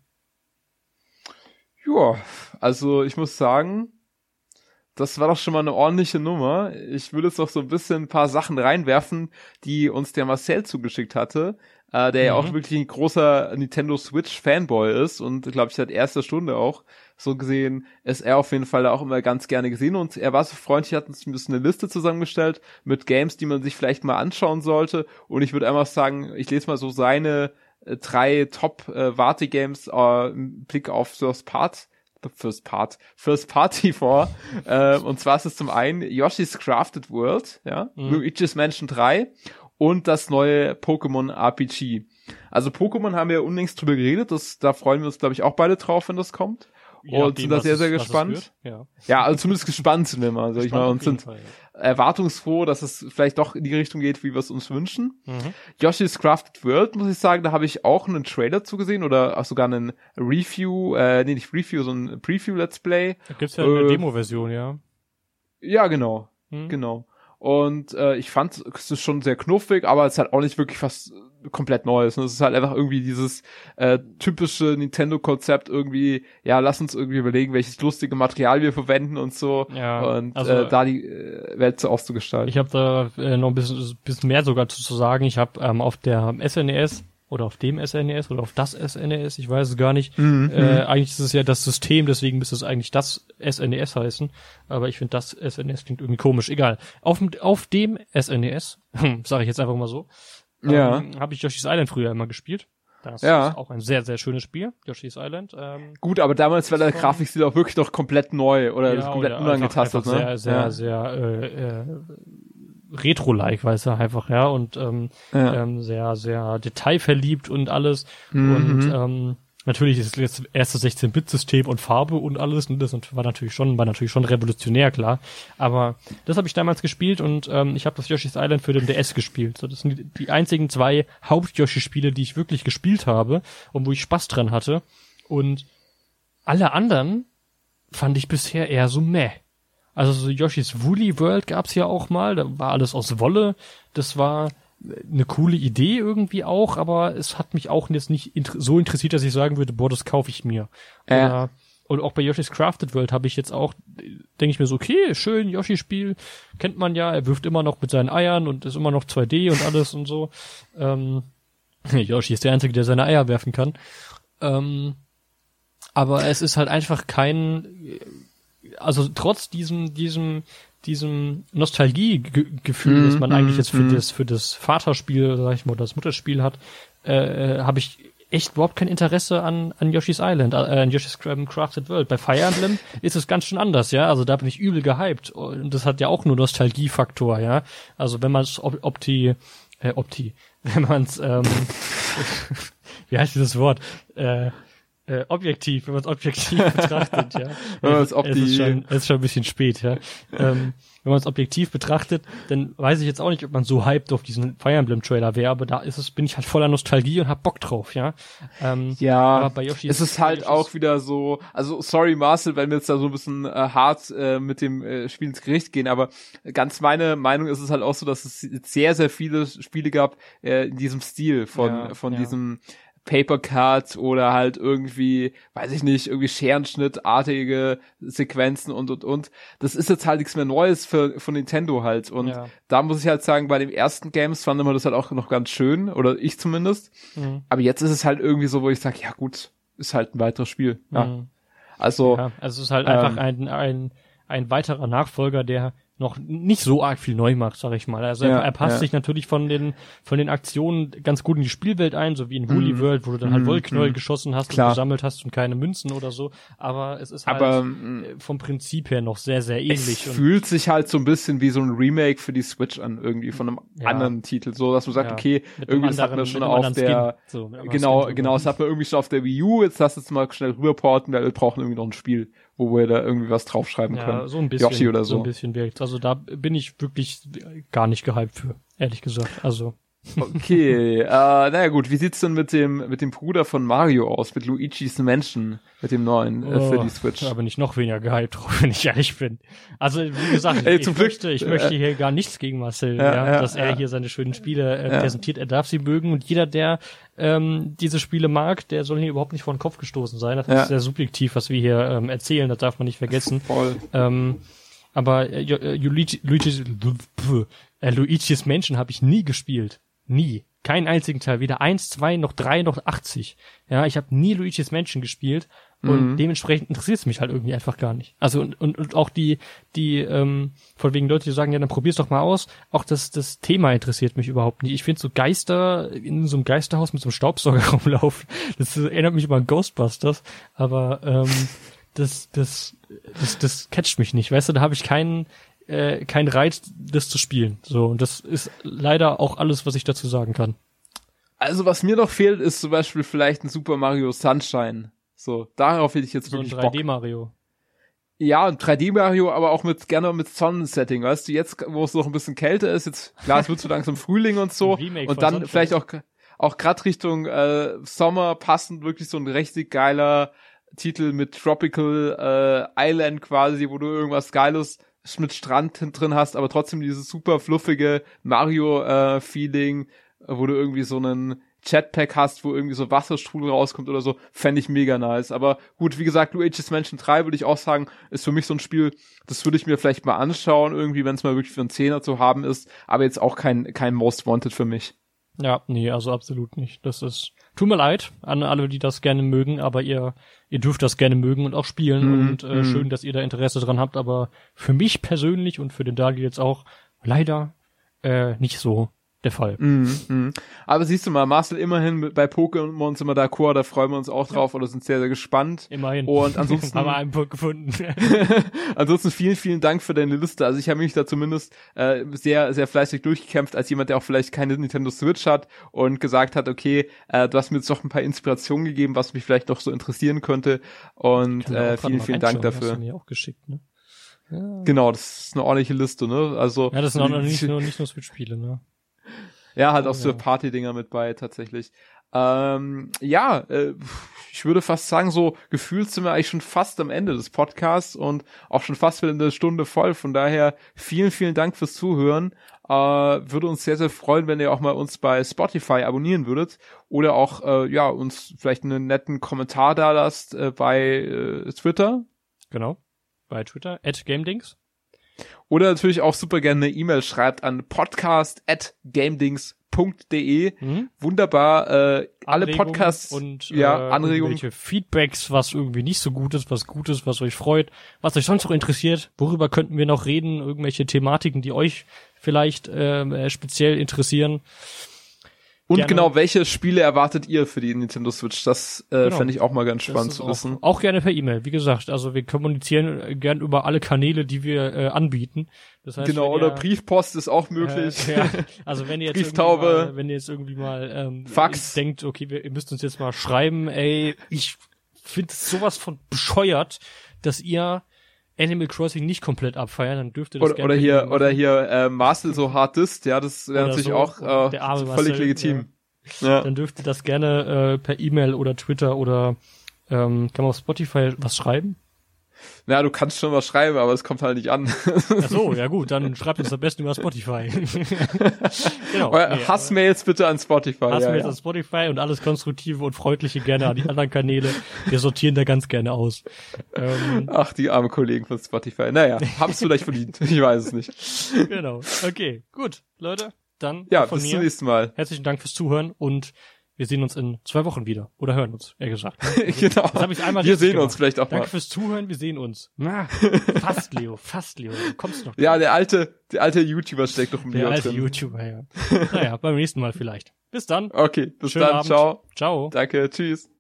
Ja, also ich muss sagen, das war doch schon mal eine ordentliche Nummer. Ich würde jetzt noch so ein bisschen ein paar Sachen reinwerfen, die uns der Marcel zugeschickt hatte, äh, der ja Mhm. auch wirklich ein großer Nintendo Switch Fanboy ist und glaube ich seit erster Stunde auch. So gesehen ist er auf jeden Fall da auch immer ganz gerne gesehen und er war so freundlich, hat uns ein bisschen eine Liste zusammengestellt mit Games, die man sich vielleicht mal anschauen sollte und ich würde einfach sagen, ich lese mal so seine äh, drei Top-Warte-Games äh, im Blick auf First Part First Part, First Party vor. äh, und zwar ist es zum einen Yoshi's Crafted World, ja, Mhm. Luigi's Mansion drei und das neue Pokémon R P G. Also Pokémon haben wir ja unlängst drüber geredet, das, da freuen wir uns, glaube ich, auch beide drauf, wenn das kommt. Je Und nachdem, sind da was sehr, es- sehr was es gespannt. wird. Ja. Ja, also zumindest gespannt sind wir mal, sag ich mal, Spannend und auf jeden sind Fall, ja. erwartungsfroh, dass es vielleicht doch in die Richtung geht, wie wir es uns wünschen. Mhm. Yoshi's Crafted World, muss ich sagen, da habe ich auch einen Trailer zugesehen oder auch sogar einen Review, äh, nee, nicht Review, sondern Preview-Let's Play. Da gibt's ja eine Äh, Demo-Version, ja. Ja, genau, Mhm. genau. Und äh, ich fand, es ist schon sehr knuffig, aber es ist halt auch nicht wirklich was komplett Neues. Es ist halt einfach irgendwie dieses äh, typische Nintendo-Konzept irgendwie, ja, lass uns irgendwie überlegen, welches lustige Material wir verwenden und so. Ja, und also, äh, da die äh, Welt so auszugestalten. Ich habe da äh, noch ein bisschen, bisschen mehr sogar zu, zu sagen. Ich habe ähm, auf der S N E S oder auf dem S N E S oder auf das S N E S, ich weiß es gar nicht. Mhm. Äh, eigentlich ist es ja das System, deswegen müsste es eigentlich das S N E S heißen. Aber ich finde, das S N E S klingt irgendwie komisch. Egal. Auf, auf dem S N E S, sage ich jetzt einfach mal so, ja. ähm, habe ich Yoshi's Island früher immer gespielt. Das ja. ist auch ein sehr, sehr schönes Spiel, Yoshi's Island. Ähm, Gut, aber damals war der Grafikstil auch wirklich noch komplett neu oder ja, komplett oder unangetastet. Einfach, einfach ne? sehr, sehr, ja. sehr äh, äh, Retro-like, weißt du, einfach, ja, und ähm, ja. ähm, sehr, sehr detailverliebt und alles. Mhm. Und ähm, natürlich ist das erste sechzehn-Bit-System und Farbe und alles, und das war natürlich schon, war natürlich schon revolutionär, klar. Aber das habe ich damals gespielt und ähm, ich habe das Yoshi's Island für den D S gespielt. So, das sind die, die einzigen zwei Haupt-Yoshi-Spiele, die ich wirklich gespielt habe und wo ich Spaß dran hatte. Und alle anderen fand ich bisher eher so meh. Also so Yoshi's Woolly World gab's ja auch mal, da war alles aus Wolle. Das war eine coole Idee irgendwie auch, aber es hat mich auch jetzt nicht inter- so interessiert, dass ich sagen würde, boah, das kaufe ich mir. Ja. Oder, und auch bei Yoshi's Crafted World habe ich jetzt auch, denke ich mir so, okay, schön, Yoshi-Spiel, kennt man ja, er wirft immer noch mit seinen Eiern und ist immer noch zwei D und alles und so. Ähm, Yoshi ist der Einzige, der seine Eier werfen kann. Ähm, aber es ist halt einfach kein, also trotz diesem, diesem, diesem Nostalgie-Gefühl, mm, das man mm, eigentlich jetzt für mm. das, für das Vaterspiel, sag ich mal, das Mutterspiel hat, äh, habe ich echt überhaupt kein Interesse an, an Yoshi's Island, äh, an Yoshi's Crafted World. Bei Fire Emblem ist es ganz schön anders, ja, also da bin ich übel gehypt und das hat ja auch nur Nostalgie-Faktor, ja, also wenn man es ob, opti, äh, opti, wenn man es, ähm, wie heißt dieses Wort, äh, Äh, objektiv, wenn man es objektiv betrachtet, ja. Es, es, ist schon, es ist schon ein bisschen spät, ja. Ähm, wenn man es objektiv betrachtet, dann weiß ich jetzt auch nicht, ob man so hyped auf diesen Fire Emblem Trailer wäre, aber da ist es, bin ich halt voller Nostalgie und hab Bock drauf, ja. Ähm, ja, aber bei Yoshi es ist halt auch wieder so, also sorry Marcel, wenn wir jetzt da so ein bisschen äh, hart äh, mit dem äh, Spiel ins Gericht gehen, aber ganz meine Meinung ist es halt auch so, dass es sehr, sehr viele Spiele gab äh, in diesem Stil von, ja, von ja. diesem Paper Cut oder halt irgendwie, weiß ich nicht, irgendwie Scherenschnittartige Sequenzen und, und, und. Das ist jetzt halt nichts mehr Neues für, von Nintendo halt. Und ja. da muss ich halt sagen, bei den ersten Games fand man das halt auch noch ganz schön, oder ich zumindest. Mhm. Aber jetzt ist es halt irgendwie so, wo ich sage, ja gut, ist halt ein weiteres Spiel. Ja. Mhm. Also, ja, also es ist halt ähm, einfach ein, ein, ein weiterer Nachfolger, der noch nicht so arg viel neu macht, sag ich mal. Also ja, er, er passt ja. sich natürlich von den von den Aktionen ganz gut in die Spielwelt ein, so wie in Woolly mm. World, wo du dann halt mm. Wollknäuel mm. geschossen hast Klar. und gesammelt hast und keine Münzen oder so. Aber es ist halt Aber, vom Prinzip her noch sehr, sehr ähnlich. Es fühlt sich halt so ein bisschen wie so ein Remake für die Switch an, irgendwie von einem ja. anderen Titel. So, dass man sagt, ja. okay, mit irgendwie das hatten wir schon auf der so, genau, genau, das hatten wir irgendwie schon auf der Wii U, jetzt lass uns mal schnell rüberporten, weil wir brauchen irgendwie noch ein Spiel, wo wir da irgendwie was draufschreiben ja, können. So ein bisschen, Yoshi oder so. so ein bisschen wirkt. Also da bin ich wirklich gar nicht gehypt für, ehrlich gesagt. Also. Okay, äh, naja gut, wie sieht's denn mit dem mit dem Bruder von Mario aus, mit Luigi's Mansion, mit dem neuen äh, für oh, die Switch? Da bin ich noch weniger gehypt drauf, wenn ich ehrlich bin. Also wie gesagt, Ey, ich, ich möchte, ich möchte hier gar nichts gegen Marcel, ja, ja, ja, dass er ja. hier seine schönen Spiele äh, ja. präsentiert. Er darf sie mögen und jeder, der ähm, diese Spiele mag, der soll hier überhaupt nicht vor den Kopf gestoßen sein. Das ja. ist sehr subjektiv, was wir hier ähm, erzählen. Das darf man nicht vergessen. Voll. Ähm, aber äh, äh, Luigi, Luigi, äh, Luigi's Mansion habe ich nie gespielt, nie. Keinen einzigen Teil, weder eins, zwei, noch drei, noch achtzig. Ja, ich habe nie Luigi's Mansion gespielt und mhm. dementsprechend interessiert es mich halt irgendwie einfach gar nicht. Also und, und, und auch die, die, ähm, von wegen Leute, die sagen, ja, dann probier's doch mal aus. Auch das, das Thema interessiert mich überhaupt nicht. Ich finde so Geister in so einem Geisterhaus mit so einem Staubsauger rumlaufen, das erinnert mich immer an Ghostbusters, aber ähm, das, das, das, das catcht mich nicht. Weißt du, da habe ich keinen, Äh, kein Reiz, das zu spielen. So, und das ist leider auch alles, was ich dazu sagen kann. Also, was mir noch fehlt, ist zum Beispiel vielleicht ein Super Mario Sunshine. So, darauf hätte ich jetzt so wirklich ein drei D Mario. Ja, ein drei D Mario, aber auch mit gerne mit Sonnensetting, weißt du, jetzt, wo es noch ein bisschen kälter ist, jetzt, klar, es wird so langsam Frühling und so, und dann Sunshine. Vielleicht auch, auch grad Richtung äh, Sommer passend, wirklich so ein richtig geiler Titel mit Tropical äh, Island quasi, wo du irgendwas Geiles mit Strand drin hast, aber trotzdem dieses super fluffige Mario-Feeling, äh, wo du irgendwie so einen Jetpack hast, wo irgendwie so Wasserstrudel rauskommt oder so, fände ich mega nice. Aber gut, wie gesagt, Luigi's Mansion drei würde ich auch sagen, ist für mich so ein Spiel, das würde ich mir vielleicht mal anschauen, irgendwie, wenn es mal wirklich für einen Zehner zu haben ist, aber jetzt auch kein kein Most Wanted für mich. Ja, nee, also absolut nicht. Das ist, tut mir leid an alle, die das gerne mögen, aber ihr ihr dürft das gerne mögen und auch spielen Mhm, und äh, mhm. schön, dass ihr da Interesse dran habt, aber für mich persönlich und für den Daniel jetzt auch leider äh, nicht so der Fall. Mhm, mhm. Aber siehst du mal, Marcel, immerhin mit- bei Pokémon sind wir d'accord, da freuen wir uns auch drauf oder sind sehr, sehr gespannt. Immerhin. Und ansonsten haben wir einen Punkt gefunden. ansonsten vielen, vielen Dank für deine Liste. Also ich habe mich da zumindest äh, sehr, sehr fleißig durchgekämpft, als jemand, der auch vielleicht keine Nintendo Switch hat und gesagt hat, okay, äh, du hast mir jetzt doch ein paar Inspirationen gegeben, was mich vielleicht noch so interessieren könnte. Und Kann man äh, auch vielen, mal vielen Dank reinschauen, hast dafür. du mir auch geschickt, ne? Ja. Genau, das ist eine ordentliche Liste, ne? Also Ja, das sind auch noch nicht nur, nicht nur Switch-Spiele, ne? ja, halt Oh, auch so ja. Party-Dinger mit bei, tatsächlich. Ähm, ja, äh, ich würde fast sagen, so gefühlt sind wir eigentlich schon fast am Ende des Podcasts und auch schon fast wieder eine Stunde voll. Von daher vielen, vielen Dank fürs Zuhören. Äh, würde uns sehr, sehr freuen, wenn ihr auch mal uns bei Spotify abonnieren würdet oder auch, äh, ja, uns vielleicht einen netten Kommentar da lasst äh, bei äh, Twitter. Genau. Bei Twitter, at GameDings. Oder natürlich auch super gerne eine E-Mail schreibt an podcast at gamedings punkt de. Mhm. Wunderbar, äh, alle Anregungen Podcasts und ja, äh, Anregungen. irgendwelche Feedbacks, was irgendwie nicht so gut ist, was gut ist, was euch freut, was euch sonst noch interessiert, worüber könnten wir noch reden, irgendwelche Thematiken, die euch vielleicht äh, speziell interessieren. Und Gerne. genau, welche Spiele erwartet ihr für die Nintendo Switch? Das äh, Genau. fände ich auch mal ganz Das spannend ist zu auch, wissen. auch gerne per E-Mail. Wie gesagt, also wir kommunizieren äh, gern über alle Kanäle, die wir äh, anbieten. Das heißt, Genau, wenn oder ihr, Briefpost ist auch möglich. Äh, ja, also wenn ihr jetzt Brieftaube. irgendwie mal, wenn ihr jetzt irgendwie mal ähm, Fax. denkt, okay, wir, ihr müsst uns jetzt mal schreiben, ey, ich finde es sowas von bescheuert, dass ihr Animal Crossing nicht komplett abfeiern, dann dürft ihr das Oder, gerne oder per hier, E-Mail oder machen. hier äh, Marcel so hart ist, ja, das wäre Oder natürlich so. auch äh, Der arme völlig Marcel, legitim. Ja. Dann dürft ihr das gerne äh, per E-Mail oder Twitter oder ähm, kann man auf Spotify was schreiben? Na, du kannst schon was schreiben, aber es kommt halt nicht an. Ach so, ja gut, dann schreibt uns am besten über Spotify. Genau. Euer nee, Hassmails bitte an Spotify. Hast ja, mir jetzt ja. an Spotify und alles Konstruktive und Freundliche gerne an die anderen Kanäle. Wir sortieren da ganz gerne aus. Ähm, Ach, die armen Kollegen von Spotify. Naja, haben's vielleicht verdient. Ich weiß es nicht. genau. Okay, gut, Leute. Dann Ja, von bis mir zum nächsten Mal. herzlichen Dank fürs Zuhören und wir sehen uns in zwei Wochen wieder. Oder hören uns, eher gesagt. Genau. Das hab ich einmal Wir richtig sehen gemacht. uns vielleicht auch Danke mal. fürs Zuhören, wir sehen uns. Na, fast, Leo, fast, Leo. Du kommst noch. Ja, der alte, der alte YouTuber steckt noch im Der Leo alte drin. YouTuber, ja. Naja, beim nächsten Mal vielleicht. Bis dann. Okay, bis Schönen dann. Abend. Ciao. Ciao. Danke, tschüss.